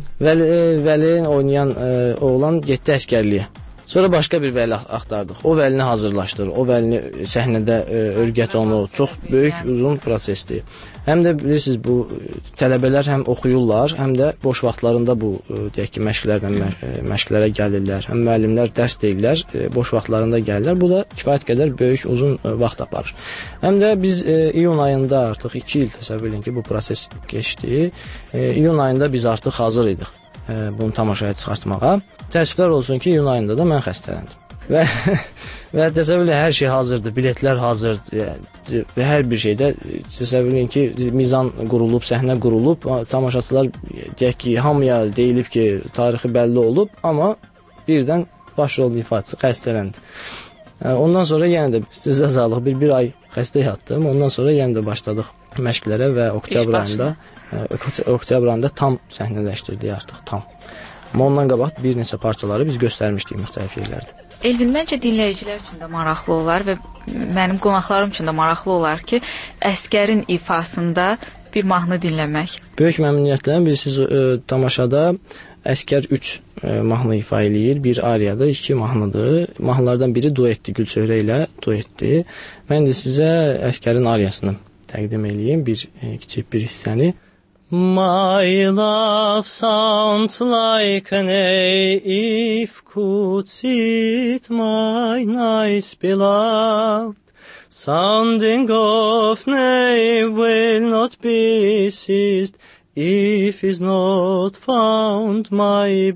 Vəlini oynayan oğlan getdi əskərliyə. Sonra başqa bir Vəli axtardıq. O Vəlini hazırlaşdırır. O Vəlini səhnədə örgət onu. Çox böyük, uzun prosesdir. Həm də bilirsiniz, bu tələbələr həm oxuyurlar, həm də boş vaxtlarında bu deyək ki, məşqlərə gəlirlər. Həm müəllimlər dərs deyirlər, boş vaxtlarında gəlirlər. Bu da kifayət qədər böyük, uzun vaxt aparır. Həm də biz iyun ayında artıq 2 il təsəvvür edin ki, bu proses keçdi. İyun ayında biz artıq hazır idik bunu tamaşaya çıxartmağa. Təəssüflər olsun ki, iyun ayında da mən xəstələndim. Və təsəvvür hər şey hazırdır, biletlər hazırdır və hər bir şeydə təsəvvür edin ki, mizan qurulub, səhnə qurulub, tamaşaçılar deyək ki, hamıya deyilib ki, tarixi bəlli olub, amma birdən başrol ifaçısı xəstələndi. Ondan sonra yenə də sözə sağlıq bir ay xəstə yatdım, ondan sonra yenə də başladıq məşqlərə və oktyabr ayında tam səhnələşdirdik artıq, tam. Amma ondan qabaq bir neçə parçaları biz göstərmişdik müxtəlif yerlərdə. Elvin, məncə dinləyicilər üçün də maraqlı olar və mənim qonaqlarım üçün də maraqlı olar ki, Əskərin ifasında bir mahnı dinləmək. Böyük məmnuniyyətlə bilirsiniz, tamaşada Əskər 3 mahnı ifa eləyir. Bir ariyadır, 2 mahnıdır. Mahnılardan biri duetdir, Gülçöhrə ilə duetdir. Mən də sizə Əskərin ariyasını təqdim eləyim, bir kiçik bir hissəni. My love sounds like an A, if could sit my nice beloved. Sounding of nay will not be ceased, If is not found, my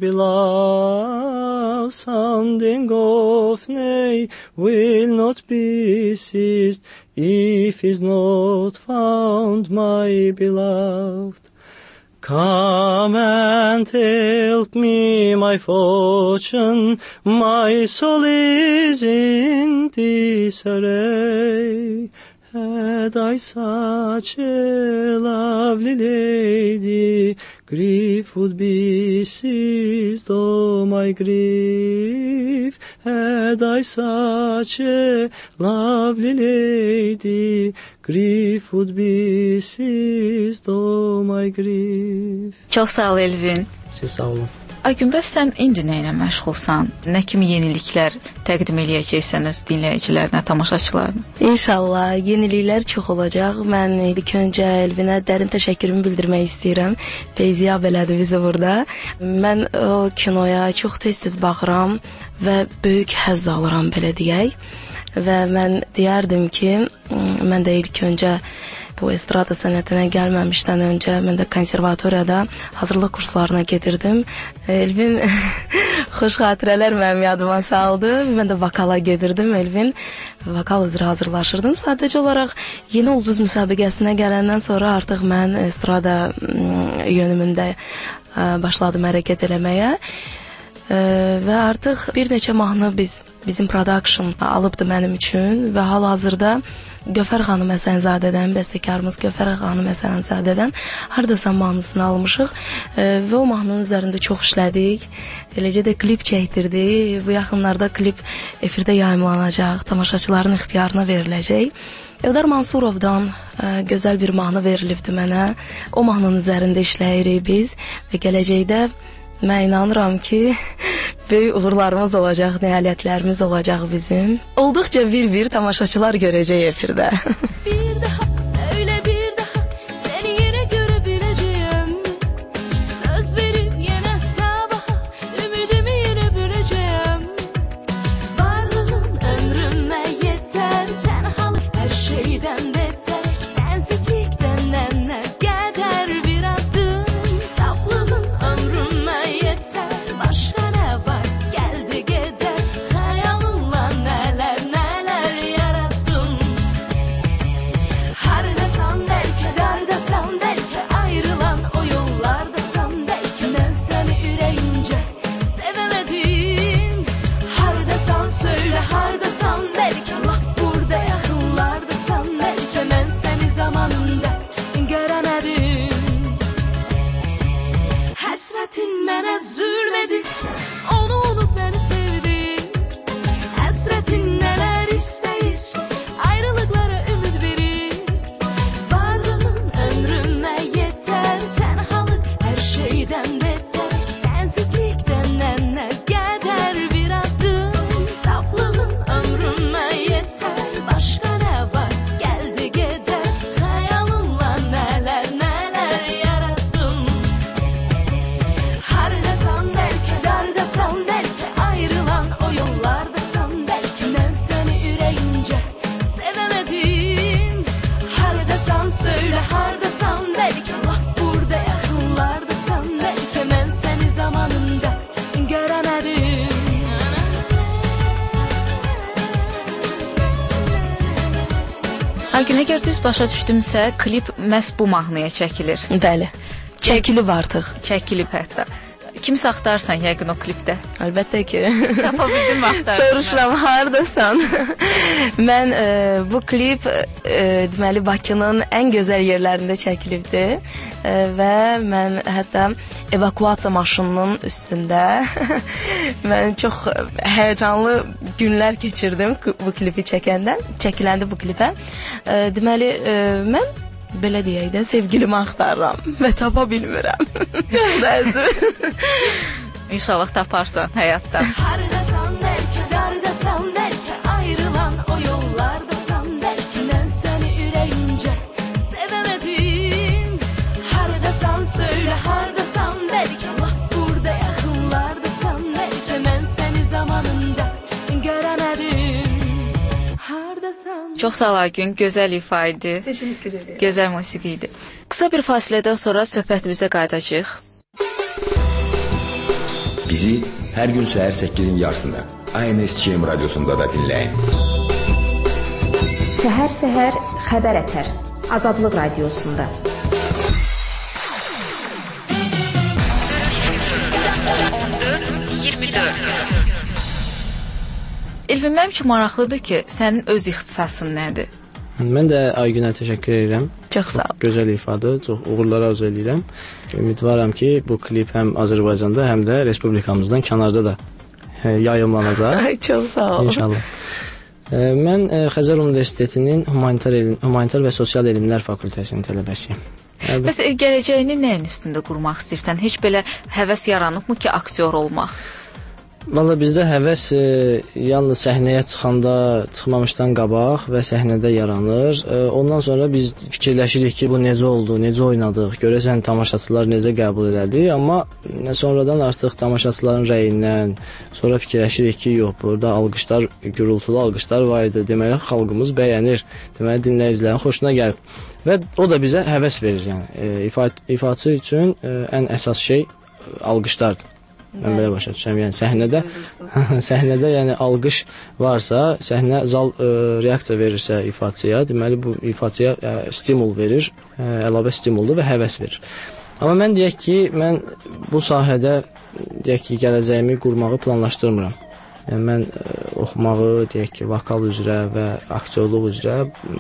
beloved, sounding of nay will not be ceased. If is not found, my beloved. Come and help me, my fortune, my soul is in disarray. Had I such a lovely lady, grief would be ceased, oh my grief. Had I such a lovely lady, grief would be ceased, oh my grief. Çox sağ ol Elvin. Siz sağ olun. Aygünbəs, sən indi nə ilə məşğulsan? Nə kimi yeniliklər təqdim eləyəcəksən öz dinləyicilərinə, tamaşaçılarına? İnşallah yeniliklər çox olacaq. Mən ilk öncə Elvinə dərin təşəkkürümü bildirmək istəyirəm. Feyziya belədir bizi burada. Mən o kinoya çox tez-tez baxıram və böyük həzz alıram, belə deyək. Və mən deyərdim ki, mən də ilk öncə bu estrada sənətinə gəlməmişdən öncə mən də konservatoriyada hazırlıq kurslarına gedirdim. Elvin xoş xatirələr mənim yadıma saldı. Mən də vokala gedirdim. Elvin vokal üzrə hazırlaşırdım. Sadəcə olaraq Yeni Ulduz müsabiqəsinə gələndən sonra artıq mən estrada yönümündə başladım hərəkət eləməyə. Və artıq bir neçə mahnı bizim production alıbdı mənim üçün və hal-hazırda Göfər xanım Əsənzadədən, bəstəkarımız Göfər xanım Əsənzadədən Hardasan mahnısını almışıq və o mahnının üzərində çox işlədik. Eləcə də klip çəkdirdik. Bu yaxınlarda klip efirdə yayımlanacaq, tamaşaçıların ixtiyarına veriləcək. Eldar Mansurovdan gözəl bir mahnı verilibdi mənə. O mahnının üzərində işləyirik biz və gələcəkdə mən inanıram ki, böyük uğurlarımız olacaq, nailiyyətlərimiz olacaq bizim. Olduqca bir tamaşaçılar görəcək efirdə. Bir daha söyle, bir daha seni yine görebileceğim. Söz verip yine sabaha ümidimi yine böleceğim. Varlığın ömrüme yeter, tenhalık her şeyden beter. Sensizlikten ne kadar bir adım, saflığın ömrüme yeter. Başka ne var geldi gider, hayalınla neler yarattım. Hardasan belki, dardasan belki, ayrılan o yollardasan belki, ben seni yüreğince sevemedim. Hardasan söyle, hardasan belki, Allah burada yakınlardasan belki, ben seni zamanında göremedim. Hasretin bana zulmedi, onu unut beni sevdi. Hasretin neler isteyir, ayrılıklara ümit verir. Varlığın ömrüme yeter, tenhalık her şeyden beter. Sensizlikten ne kadar bir adım, saflığın ömrüme yeter. Başka ne var geldi gider, hayalınla neler yarattım. Hardasan belki, dardasan belki, ayrılan o yollardasan belki, ben seni yüreğince sevemedim. Hardasan söyle, hardasan belki, Allah burada yakınlardasan belki, ben seni zamanında göremedim. Aygün, əgər düz başa düşdümsə, klip məhz bu mahnıya çəkilir. Bəli, çəkilib artıq. Çəkilib hətta. Kimsə axtarsan yəqin o klipdə. Əlbəttə ki. Tapa bildim axtarsan. Soruşuram, hardasan? Mən bu klip deməli Bakının ən gözəl yerlərində çəkilibdi və mən hətta evakuasiya maşınının üstündə mən çox həyəcanlı günlər keçirdim bu klipi çəkiləndə bu klipə. Deməli mən belə deyək də sevgilimi axtarıram və tapa bilmirəm. Çox dəzim. İnşallah taparsan həyatda. Hardasan belki, dardasan belki, ayrılan o yollardasan belki, ben seni yüreğince sevemedim. Hardasan söyle, hardasan belki, Allah burada yakınlardasan belki, ben seni zamanında göremedim. Hardasan. Çox sağ ol Aygün, gözəl ifa idi. Təşəkkür edirəm. Gözəl musiqi idi. Qısa bir fasilədən sonra söhbətimizə qayıdacağıq. Bizi hər gün səhər 8-in yarısında ANSCM radiosunda da dinləyin. Səhər-səhər xəbər ətər. Azadlıq radiosunda. Elvin, mənim üçün maraqlıdır ki, sənin öz ixtisasın nədir? Mən də Aygünə təşəkkür edirəm. Çox sağ ol. Gözəl ifadə, çox uğurlar arzu edirəm. Ümidvaram ki, bu klip həm Azərbaycanda, həm də respublikamızdan kənarda da yayımlanacaq. Çox sağ ol. İnşallah. Mən Xəzər Universitetinin Humanitar və Sosial Elmlər Fakültəsinin tələbəsiyəm. Bəs gələcəyini nəyin üstündə qurmaq istəyirsən? Heç belə həvəs yaranıbmı ki, aktyor olmaq? Valla bizdə həvəs yalnız səhnəyə çıxmamışdan qabaq və səhnədə yaranır. Ondan sonra biz fikirləşirik ki, bu necə oldu, necə oynadıq, görəsən tamaşaçılar necə qəbul elədi. Amma sonradan artıq tamaşaçıların rəyindən sonra fikirləşirik ki, yox, burada alqışlar, gürültülü alqışlar var idi. Deməli, xalqımız bəyənir, deməli, dinləyicilərin xoşuna gəlib. Və o da bizə həvəs verir. Yəni, ifaçı üçün ən əsas şey alqışlardır. Mən belə başa düşürəm. Yəni səhnədə yəni alqış varsa, səhnə zal reaksiya verirsə ifaçıya, deməli bu ifaçıya stimul verir, əlavə stimuldur və həvəs verir. Amma mən deyək ki, mən bu sahədə deyək ki, gələcəyimi qurmağı planlaşdırmıram. Yəni mən oxumağı deyək ki, vokal üzrə və aktyorluq üzrə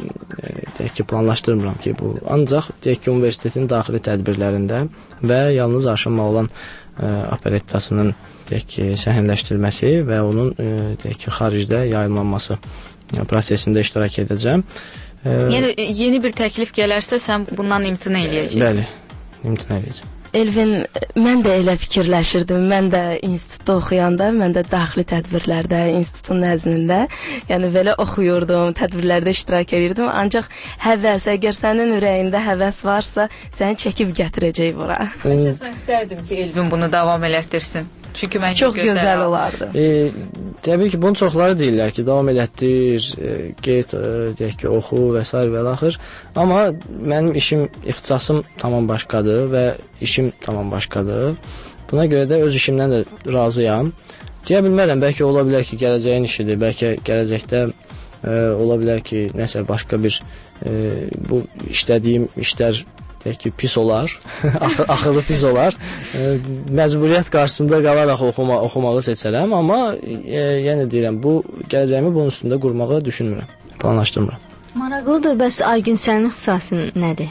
deyək ki, planlaşdırmıram ki, bu ancaq deyək ki, universitetin daxili tədbirlərində və yalnız Arşın Malalan operettasının deyək ki, səhnələşdirilməsi və onun deyək ki, xaricdə yayılması prosesində iştirak edəcəm. Yəni yeni bir təklif gələrsə sən bundan imtina eləyəcəksən? Bəli, imtina eləyəcəm. Elvin, mən də elə fikirləşirdim. Mən də institutda oxuyanda, mən də daxili tədbirlərdə, institutun nəzdində, yəni belə oxuyurdum, tədbirlərdə iştirak edirdim. Ancaq həvəs, əgər sənin ürəyində həvəs varsa, səni çəkib gətirəcək bura. Sən istərdim ki, Elvin bunu davam elətdirsin. Çünki məncə çox gözəl olardı. Təbii ki, bunu çoxları deyirlər ki, davam elətdir, get, deyək ki, oxu və s. və axır. Amma mənim işim, ixtisasım tamam başqadır və işim tamam başqadır. Buna görə də öz işimdən də razıyam. Deyə bilmərəm, bəlkə ola bilər ki, gələcəyin işidir, bəlkə gələcəkdə ola bilər ki, nəsə başqa bir bu işlədiyim işlər deyək ki, pis olar, axırı pis olar. Məcburiyyət qarşısında qalaraq oxumağı seçərəm, amma yenə deyirəm, bu gələcəyimi bunun üstündə qurmağı düşünmürəm, planlaşdırmıram. Maraqlıdır, bəs Aygün, sənin ixtisasın nədir?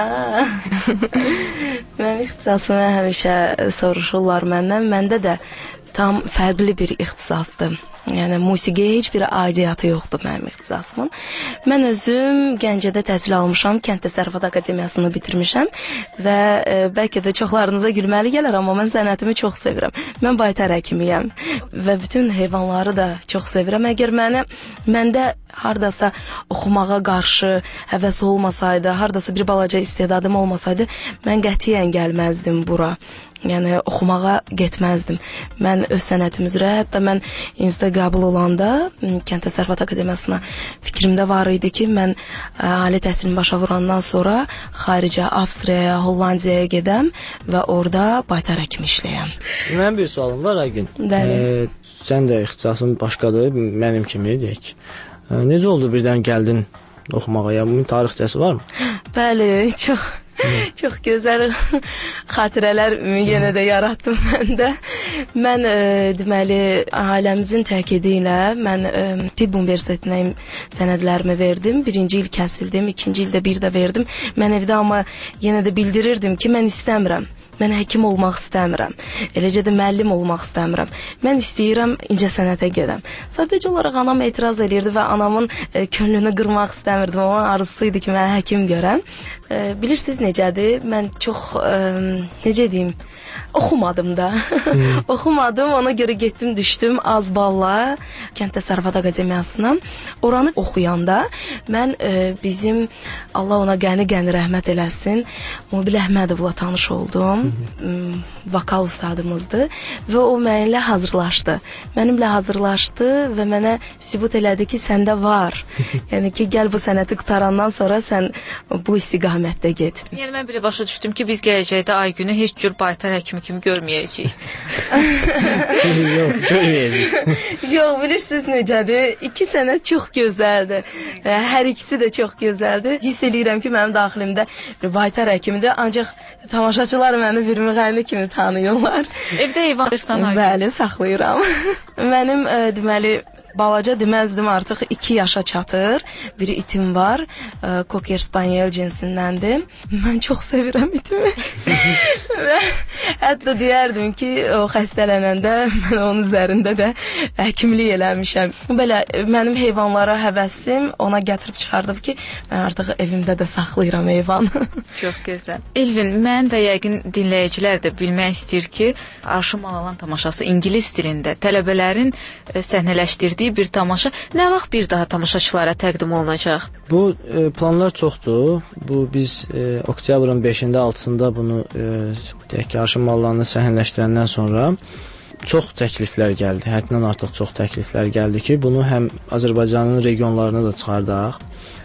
Mənim ixtisasımı həmişə soruşurlar məndən, məndə də tam fərqli bir ixtisasdır. Yəni musiqiyə heç bir aidiyyatı yoxdur mənim ixtisasımın. Mən özüm Gəncədə təhsil almışam, Kənd Təsərrüfatı Akademiyasını bitirmişəm və bəlkə də çoxlarınıza gülməli gələr, amma mən sənətimi çox sevirəm. Mən baytar həkimiyəm və bütün heyvanları da çox sevirəm. Əgər məndə hardasa oxumağa qarşı həvəs olmasaydı, hardasa bir balaca istedadım olmasaydı, mən qətiyyən gəlməzdim bura. Yəni oxumağa getməzdim. Mən öz sənətim üzrə, hətta mən instituta qəbul olanda Kənd Təsərrüfatı Akademiyasına fikrimdə var idi ki, mən ali təhsilimi başa vurandan sonra xaricə, Avstriyaya, Hollandiyaya gedəm və orada baytar həkimi işləyəm. Mənim bir sualım var, Aygün. Bəli. Sən də ixtisasın başqadır, mənim kimi deyək. Necə oldu birdən gəldin oxumağa? Ya bunun tarixçəsi varmı? Bəli, çox gözəl xatirələr yenə də yaratdım məndə. Mən deməli ailəmizin təkidi ilə mən Tibb Universitetinə sənədlərimi verdim. 1-ci il kəsildim, 2-ci ildə bir də verdim. Mən evdə amma yenə də bildirirdim ki, mən istəmirəm. Mən həkim olmaq istəmirəm. Eləcə də müəllim olmaq istəmirəm. Mən istəyirəm incəsənətə gedəm. Sadəcə olaraq anam etiraz edirdi və anamın könlünü qırmaq istəmirdim. Onun arzusu idi ki, mən həkim görəm. Bilirsiniz necədir? Mən çox necə deyim, oxumadım da. Oxumadım, ona görə getdim, düşdüm az balla Kənd Təsərrüfatı Akademiyasına. Oranı oxuyanda mən bizim, Allah ona qəni rəhmət eləsin, Mobil Əhmədovla tanış oldum. müəllimim vokal ustadımızdır və o mənimlə hazırlaşdı. Mənimlə hazırlaşdı və mənə sübut elədi ki, səndə var. Yəni ki, gəl bu sənəti qutarandan sonra sən bu istiqamətdə get. Yəni mən belə başa düşdüm ki, biz gələcəkdə Aygünü heç cür baytar həkimi kimi görməyəcəyik. Yox, görməyəcəyik. Yox, bilirsiniz necədir? İki sənət çox gözəldir. Hər ikisi də çox gözəldir. Hiss eləyirəm ki, mənim daxilimdə baytar həkimidir, ancaq tamaşaçılar məni bir müğənni kimi tanıyırlar. Evdə heyvan saxlayırsan? Bəli, saxlayıram. Mənim deməli balaca deməzdim, artıq 2 yaşa çatır. Bir itim var, Cocker Spaniel cinsindəndir. Mən çox sevirəm itimi. Hətta deyərdim ki, o xəstələnəndə mən onun üzərində də həkimlik eləmişəm. Belə mənim heyvanlara həvəsim ona gətirib çıxardıb ki, mən artıq evimdə də saxlayıram heyvan. Çox gözəl. Elvin, mən və yəqin dinləyicilər də bilmək istəyir ki, Arşın Malalan tamaşası ingilis dilində tələbələrin səhnələşdirdiyi bir tamaşa nə vaxt bir daha tamaşaçılara təqdim olunacaq? Bu planlar çoxdur. Bu biz oktyabrın 5-də 6-sında bunu deyək ki, Arşın Malalanı səhnələşdirəndən sonra çox təkliflər gəldi. Həddindən artıq çox təkliflər gəldi ki, bunu həm Azərbaycanın regionlarına da çıxardaq,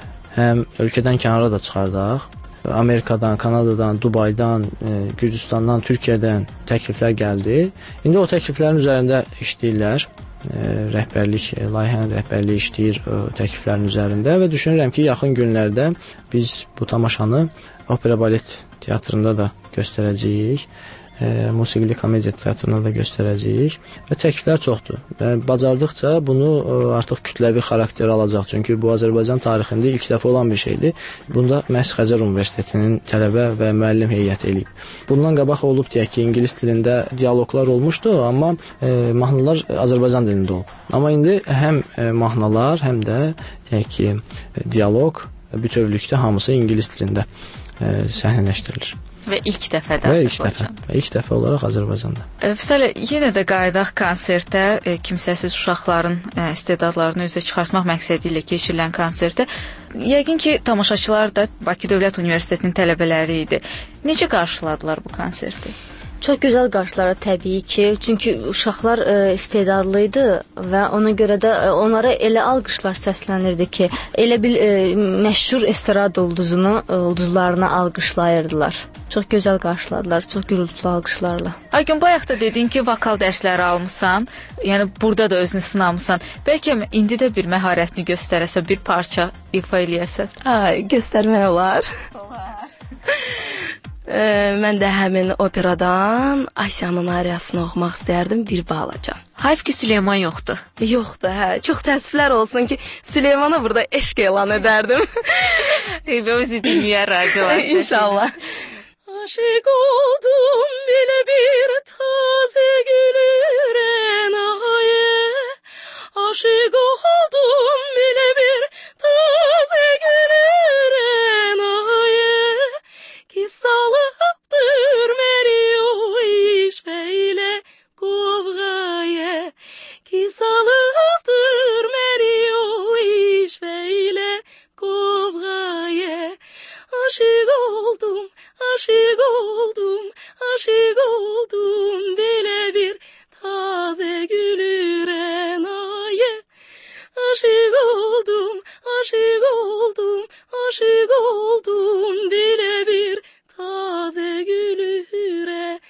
həm ölkədən kənara da çıxardaq. Amerikadan, Kanadadan, Dubaydan, Gürcüstandan, Türkiyədən təkliflər gəldi. İndi o təkliflərin üzərində işləyirlər. Rəhbərlik, layihənin rəhbərliyi işləyir təkliflərin üzərində və düşünürəm ki, yaxın günlərdə biz bu tamaşanı opera balet teatrında da göstərəcəyik, musiqili komediya teatrında da göstərəcəyik və təkliflər çoxdur. Bacardıqca bunu artıq kütləvi xarakter alacaq, çünki bu Azərbaycan tarixində ilk dəfə olan bir şeydir. Bunda məhz Xəzər Universitetinin tələbə və müəllim heyəti eləyib. Bundan qabaq olub deyək ki, ingilis dilində dialoqlar olmuşdu, amma mahnılar Azərbaycan dilində olub. Amma indi həm mahnılar, həm də deyək ki, dialoq bütövlükdə hamısı ingilis dilində səhnələşdirilir. Və ilk dəfədə Azərbaycan. Və ilk dəfə olaraq Azərbaycanda. Vüsal, yenə də qayıdaq konsertə, kimsəsiz uşaqların istedadlarını üzə çıxartmaq məqsədi ilə keçirilən konsertə. Yəqin ki, tamaşaçılar da Bakı Dövlət Universitetinin tələbələri idi. Necə qarşıladılar bu konserti? Çox gözəl qarşılara təbii ki, çünki uşaqlar istedadlı idi və ona görə də onlara elə alqışlar səslənirdi ki, elə bil məşhur estrada ulduzlarına alqışlayırdılar. Çox gözəl qarşıladılar, çox gürültülü alqışlarla. Aygün, bayaq da dedin ki, vokal dərsləri almısan, yəni burada da özünü sınamısan. Bəlkə indi də bir məharətini göstərəsən, bir parça ifa eləyəsən. Göstərmək olar. Mən də həmin operadan Asiyanın ariyasını oxumaq istərdim, bir balaca. Hayf ki, Süleyman yoxdur. Yoxdur, hə. Çox təəssüflər olsun ki, Süleymana burada eşq elan edərdim. Və özü dinləyər radiolar. İnşallah. Aşık oldum bile bir taze gülür enaye. Aşık oldum bile bir taze gülür enaye. Ki salıptır məni o iş beyle kovgaya. Ki salıptır məni o iş beyle kovgaya. Aşık oldum, aşık oldum, aşık oldum bile bir taze gülür enaye. Aşık oldum, aşık oldum, aşık oldum bile bir taze gülür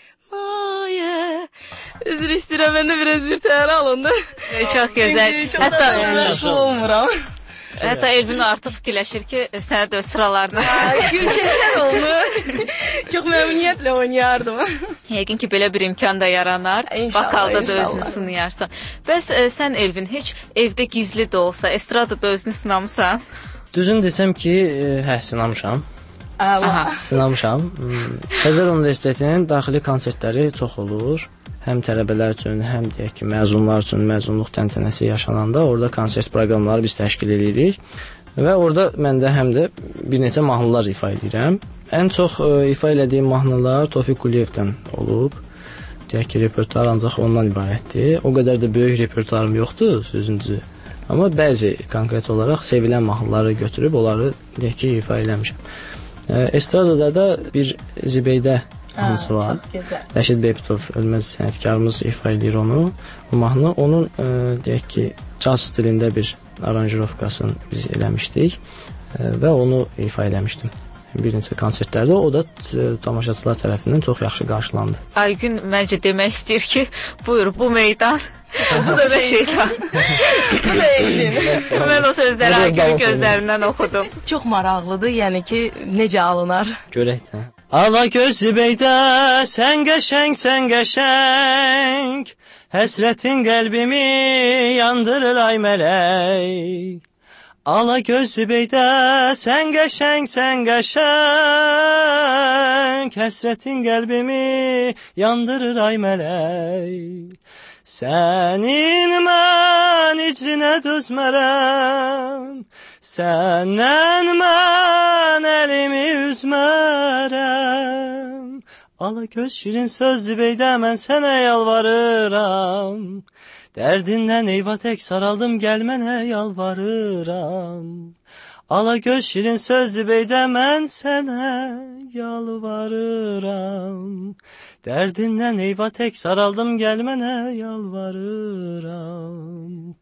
enaye. Üzr istəyirəm, mən də biraz bir təhər alındı. Çox gözəl. Hətta məşğul olmuram. Hətta Elvin artıq fikirləşir ki, sənə də sıralarına. Gülçəklər olmuş. Çox məmnuniyyətlə oynayardım. Yəqin ki, belə bir imkan da yaranar. İnşallah, Vokalda da inşallah. özünü sınayarsan. Bəs sən Elvin heç evdə gizli də olsa, estradada özünü sınamısan? Düzün desəm ki, hə, sınamışam. Sınamışam. Xəzər Universitetinin daxili konsertləri çox olur. Həm tələbələr üçün, həm deyək ki, məzunlar üçün məzunluq təntənəsi yaşananda orada konsert proqramları biz təşkil edirik. Və orada mən də həm də bir neçə mahnılar ifa edirəm. Ən çox ifa elədiyim mahnılar Tofiq Quliyevdən olub. Deyək ki, repertuar ancaq ondan ibarətdir. O qədər də böyük repertuarım yoxdur, sözüncü. Amma bəzi konkret olaraq sevilən mahnıları götürüb onları deyək ki, ifa eləmişəm. Estradada da bir Zibeydə mahnısı var. Rəşid Beyputov, ölməz sənətkarımız ifa edir onu. Bu mahnı onun deyək ki, caz stilində bir aranjirovkasını biz eləmişdik və onu ifa eləmişdim. Bir neçə konsertlərdə o da tamaşaçılar tərəfindən çox yaxşı qarşılandı. Aygün məncə demək istəyir ki, buyur bu meydan, bu da şeytan. Bu da Elvin. Mən o sözləri Aygünün gözlərindən oxudum. Çox maraqlıdır, yəni ki, necə alınar? Görək də. Ala göz Zübeydə, sən qəşəng, sən qəşəng, həsrətin qəlbimi yandırır ay mələk. Ala göz Zübeydə, sən qəşəng, sən qəşəng, həsrətin qəlbimi yandırır ay mələk. Sənin mən icrinə dözmərəm, səndən mən əlimi üzmərəm. Ala göz şirin söz Zübeydə, mən sənə yalvarıram. Dərdindən eyva tək saraldım, gəl mənə yalvarıram. Ala göz şirin söz Zübeydə, mən sənə yalvarıram. Dərdindən eyva tək saraldım, gəl mənə yalvarıram.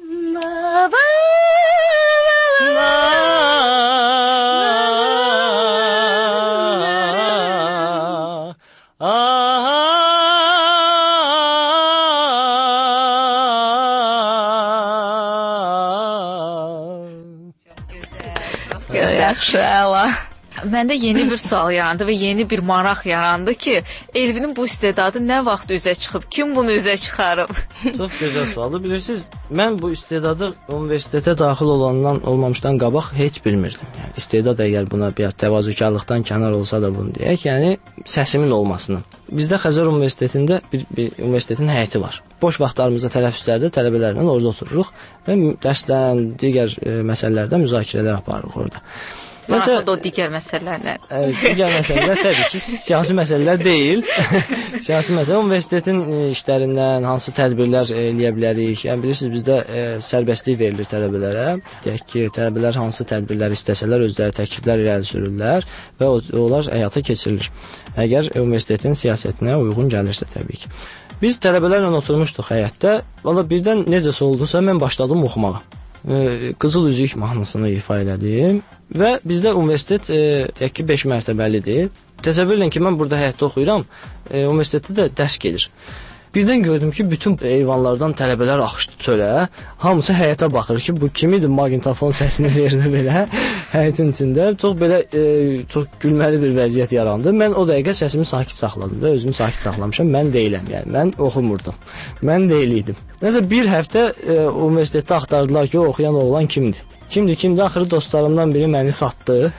Yaxşı, əla. Məndə yeni bir sual yarandı və yeni bir maraq yarandı ki, Elvinin bu istedadı nə vaxt üzə çıxıb? Kim bunu üzə çıxarıb? Çox gözəl sualdır. Bilirsiniz, mən bu istedadı universitetə daxil olmamışdan qabaq heç bilmirdim. Yəni, istedad əgər buna biraz təvazökarlıqdan kənar olsa da bunu deyək, yəni səsimin olmasını. Bizdə Xəzər Universitetində bir universitetin həyəti var. Boş vaxtlarımızda tələffüzlərdə tələbələrlə orada otururuq və dərsdən, digər məsələlərdə müzakirələr aparırıq orada. Maraqlıdır o digər məsələlərlə. Digər məsələlər təbii ki, siyasi məsələlər deyil. Siyasi məsələ universitetin işlərindən hansı tədbirlər eləyə bilərik. Yəni bilirsiniz, bizdə sərbəstlik verilir tələbələrə. Deyək ki, tələbələr hansı tədbirlər istəsələr özləri təkliflər irəli sürürlər və onlar həyata keçirilir. Əgər universitetin siyasətinə uyğun gəlirsə təbii ki. Biz tələbələrlə oturmuşduq həyətdə. Valla birdən necəsə oldusa mən başladım oxumağa. Qızıl Üzük mahnısını ifa elədim və bizdə universitet deyək ki 5 mərtəbəlidir. Təsəvvür edin ki, mən burada həyətdə oxuyuram, universitetdə də dərs gedir. Birdən gördüm ki, bütün eyvanlardan tələbələr axışdı çölə. Hamısı həyətə baxır ki, bu kimidir, maqnitofon səsini verdi belə həyətin içində. Çox belə çox gülməli bir vəziyyət yarandı. Mən o dəqiqə səsimi sakit saxladım və özümü sakit saxlamışam. Mən deyiləm, yəni mən oxumurdum. Mən deyildim. Nəsə bir həftə universitetdə axtardılar ki, o oxuyan oğlan kimdir? Kimdir? Axırı dostlarımdan biri məni satdı.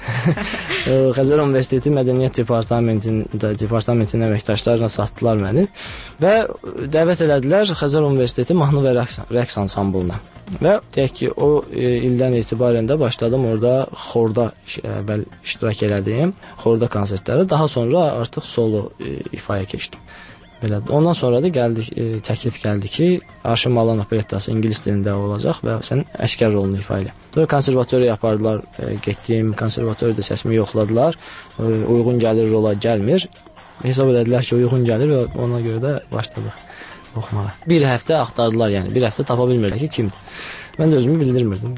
Xəzər Universiteti Mədəniyyət Departamentinin əməkdaşlarına satdılar məni və dəvət elədilər Xəzər Universiteti mahnı və rəqs ansamblına. Və deyək ki, o ildən etibarən də başladım orada xorda iştirak elədim. Xorda konsertlərə, daha sonra artıq solo ifaya keçdim. Belə. Ondan sonra da təklif gəldi ki, Arşın Malan operettası ingilis dilində olacaq və sən əskər rolunu ifa elə. Sonra konservatoriya apardılar, getdim, konservatoriyada səsimi yoxladılar, uyğun gəlir rola gəlmir. Hesab elədilər ki, uyğun gəlir və ona görə də başladıq oxumağa. Bir həftə axtardılar, yəni bir həftə tapa bilmirlər ki, kimdir. Mən də özümü bildirmirdim.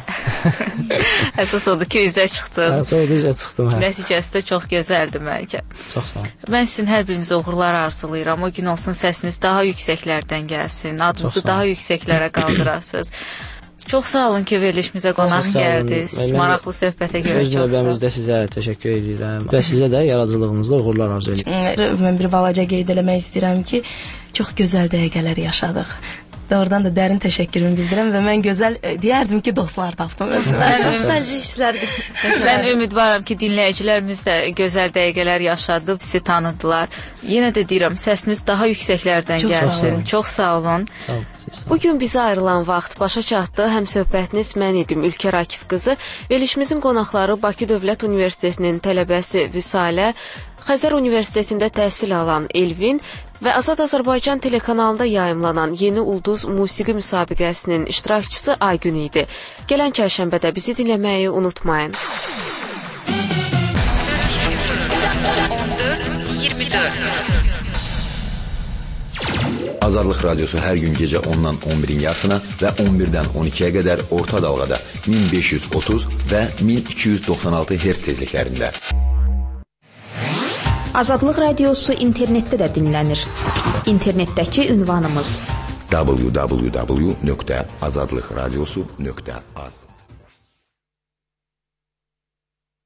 Əsas odur ki, üzə çıxdın. Üzə çıxdım. Nəticəsi də çox gözəldir məncə. Çox sağ olun. Mən sizin hər birinizə uğurlar arzulayıram. O gün olsun səsiniz daha yüksəklərdən gəlsin, adınızı daha yüksəklərə qaldırasınız. Çox sağ olun ki, verilişimizə qonaq gəldiniz. Maraqlı söhbətə görə çox sağ olun. Öz növbəmizdə sizə təşəkkür edirəm və sizə də yaradıcılığınızda uğurlar arzu edirəm. Mən bir balaca qeyd eləmək istəyirəm ki, çox gözəl dəqiqələr yaşadıq. Oradan da dərin təşəkkürümü bildirəm və mən gözəl deyərdim ki, dostlar tapdım özümə. Nostalji hisslərdir. Mən ümidvaram ki, dinləyicilərimiz də gözəl dəqiqələr yaşadı, sizi tanıdılar. Yenə də deyirəm, səsiniz daha yüksəklərdən gəlsin. Çox sağ olun. Bugün bizə ayrılan vaxt başa çatdı. Həmsöhbətiniz mən idim, Ülkər Akif qızı. Verilişimizin qonaqları Bakı Dövlət Universitetinin tələbəsi Vüsalə, Xəzər Universitetində təhsil alan Elvin və Azad Azərbaycan telekanalında yayımlanan Yeni Ulduz musiqi müsabiqəsinin iştirakçısı Aygün idi. Gələn çərşənbədə bizi dinləməyi unutmayın. 14 24. Azadlıq Radiosu hər gün gecə 10-dan 11-in yarısına və 11-dən 12-yə qədər orta dalğada 1530 və 1296 Hz tezliklərində. Azadlıq Radiosu internetdə də dinlənir. İnternetdəki ünvanımız www.azadlıqradiosu.az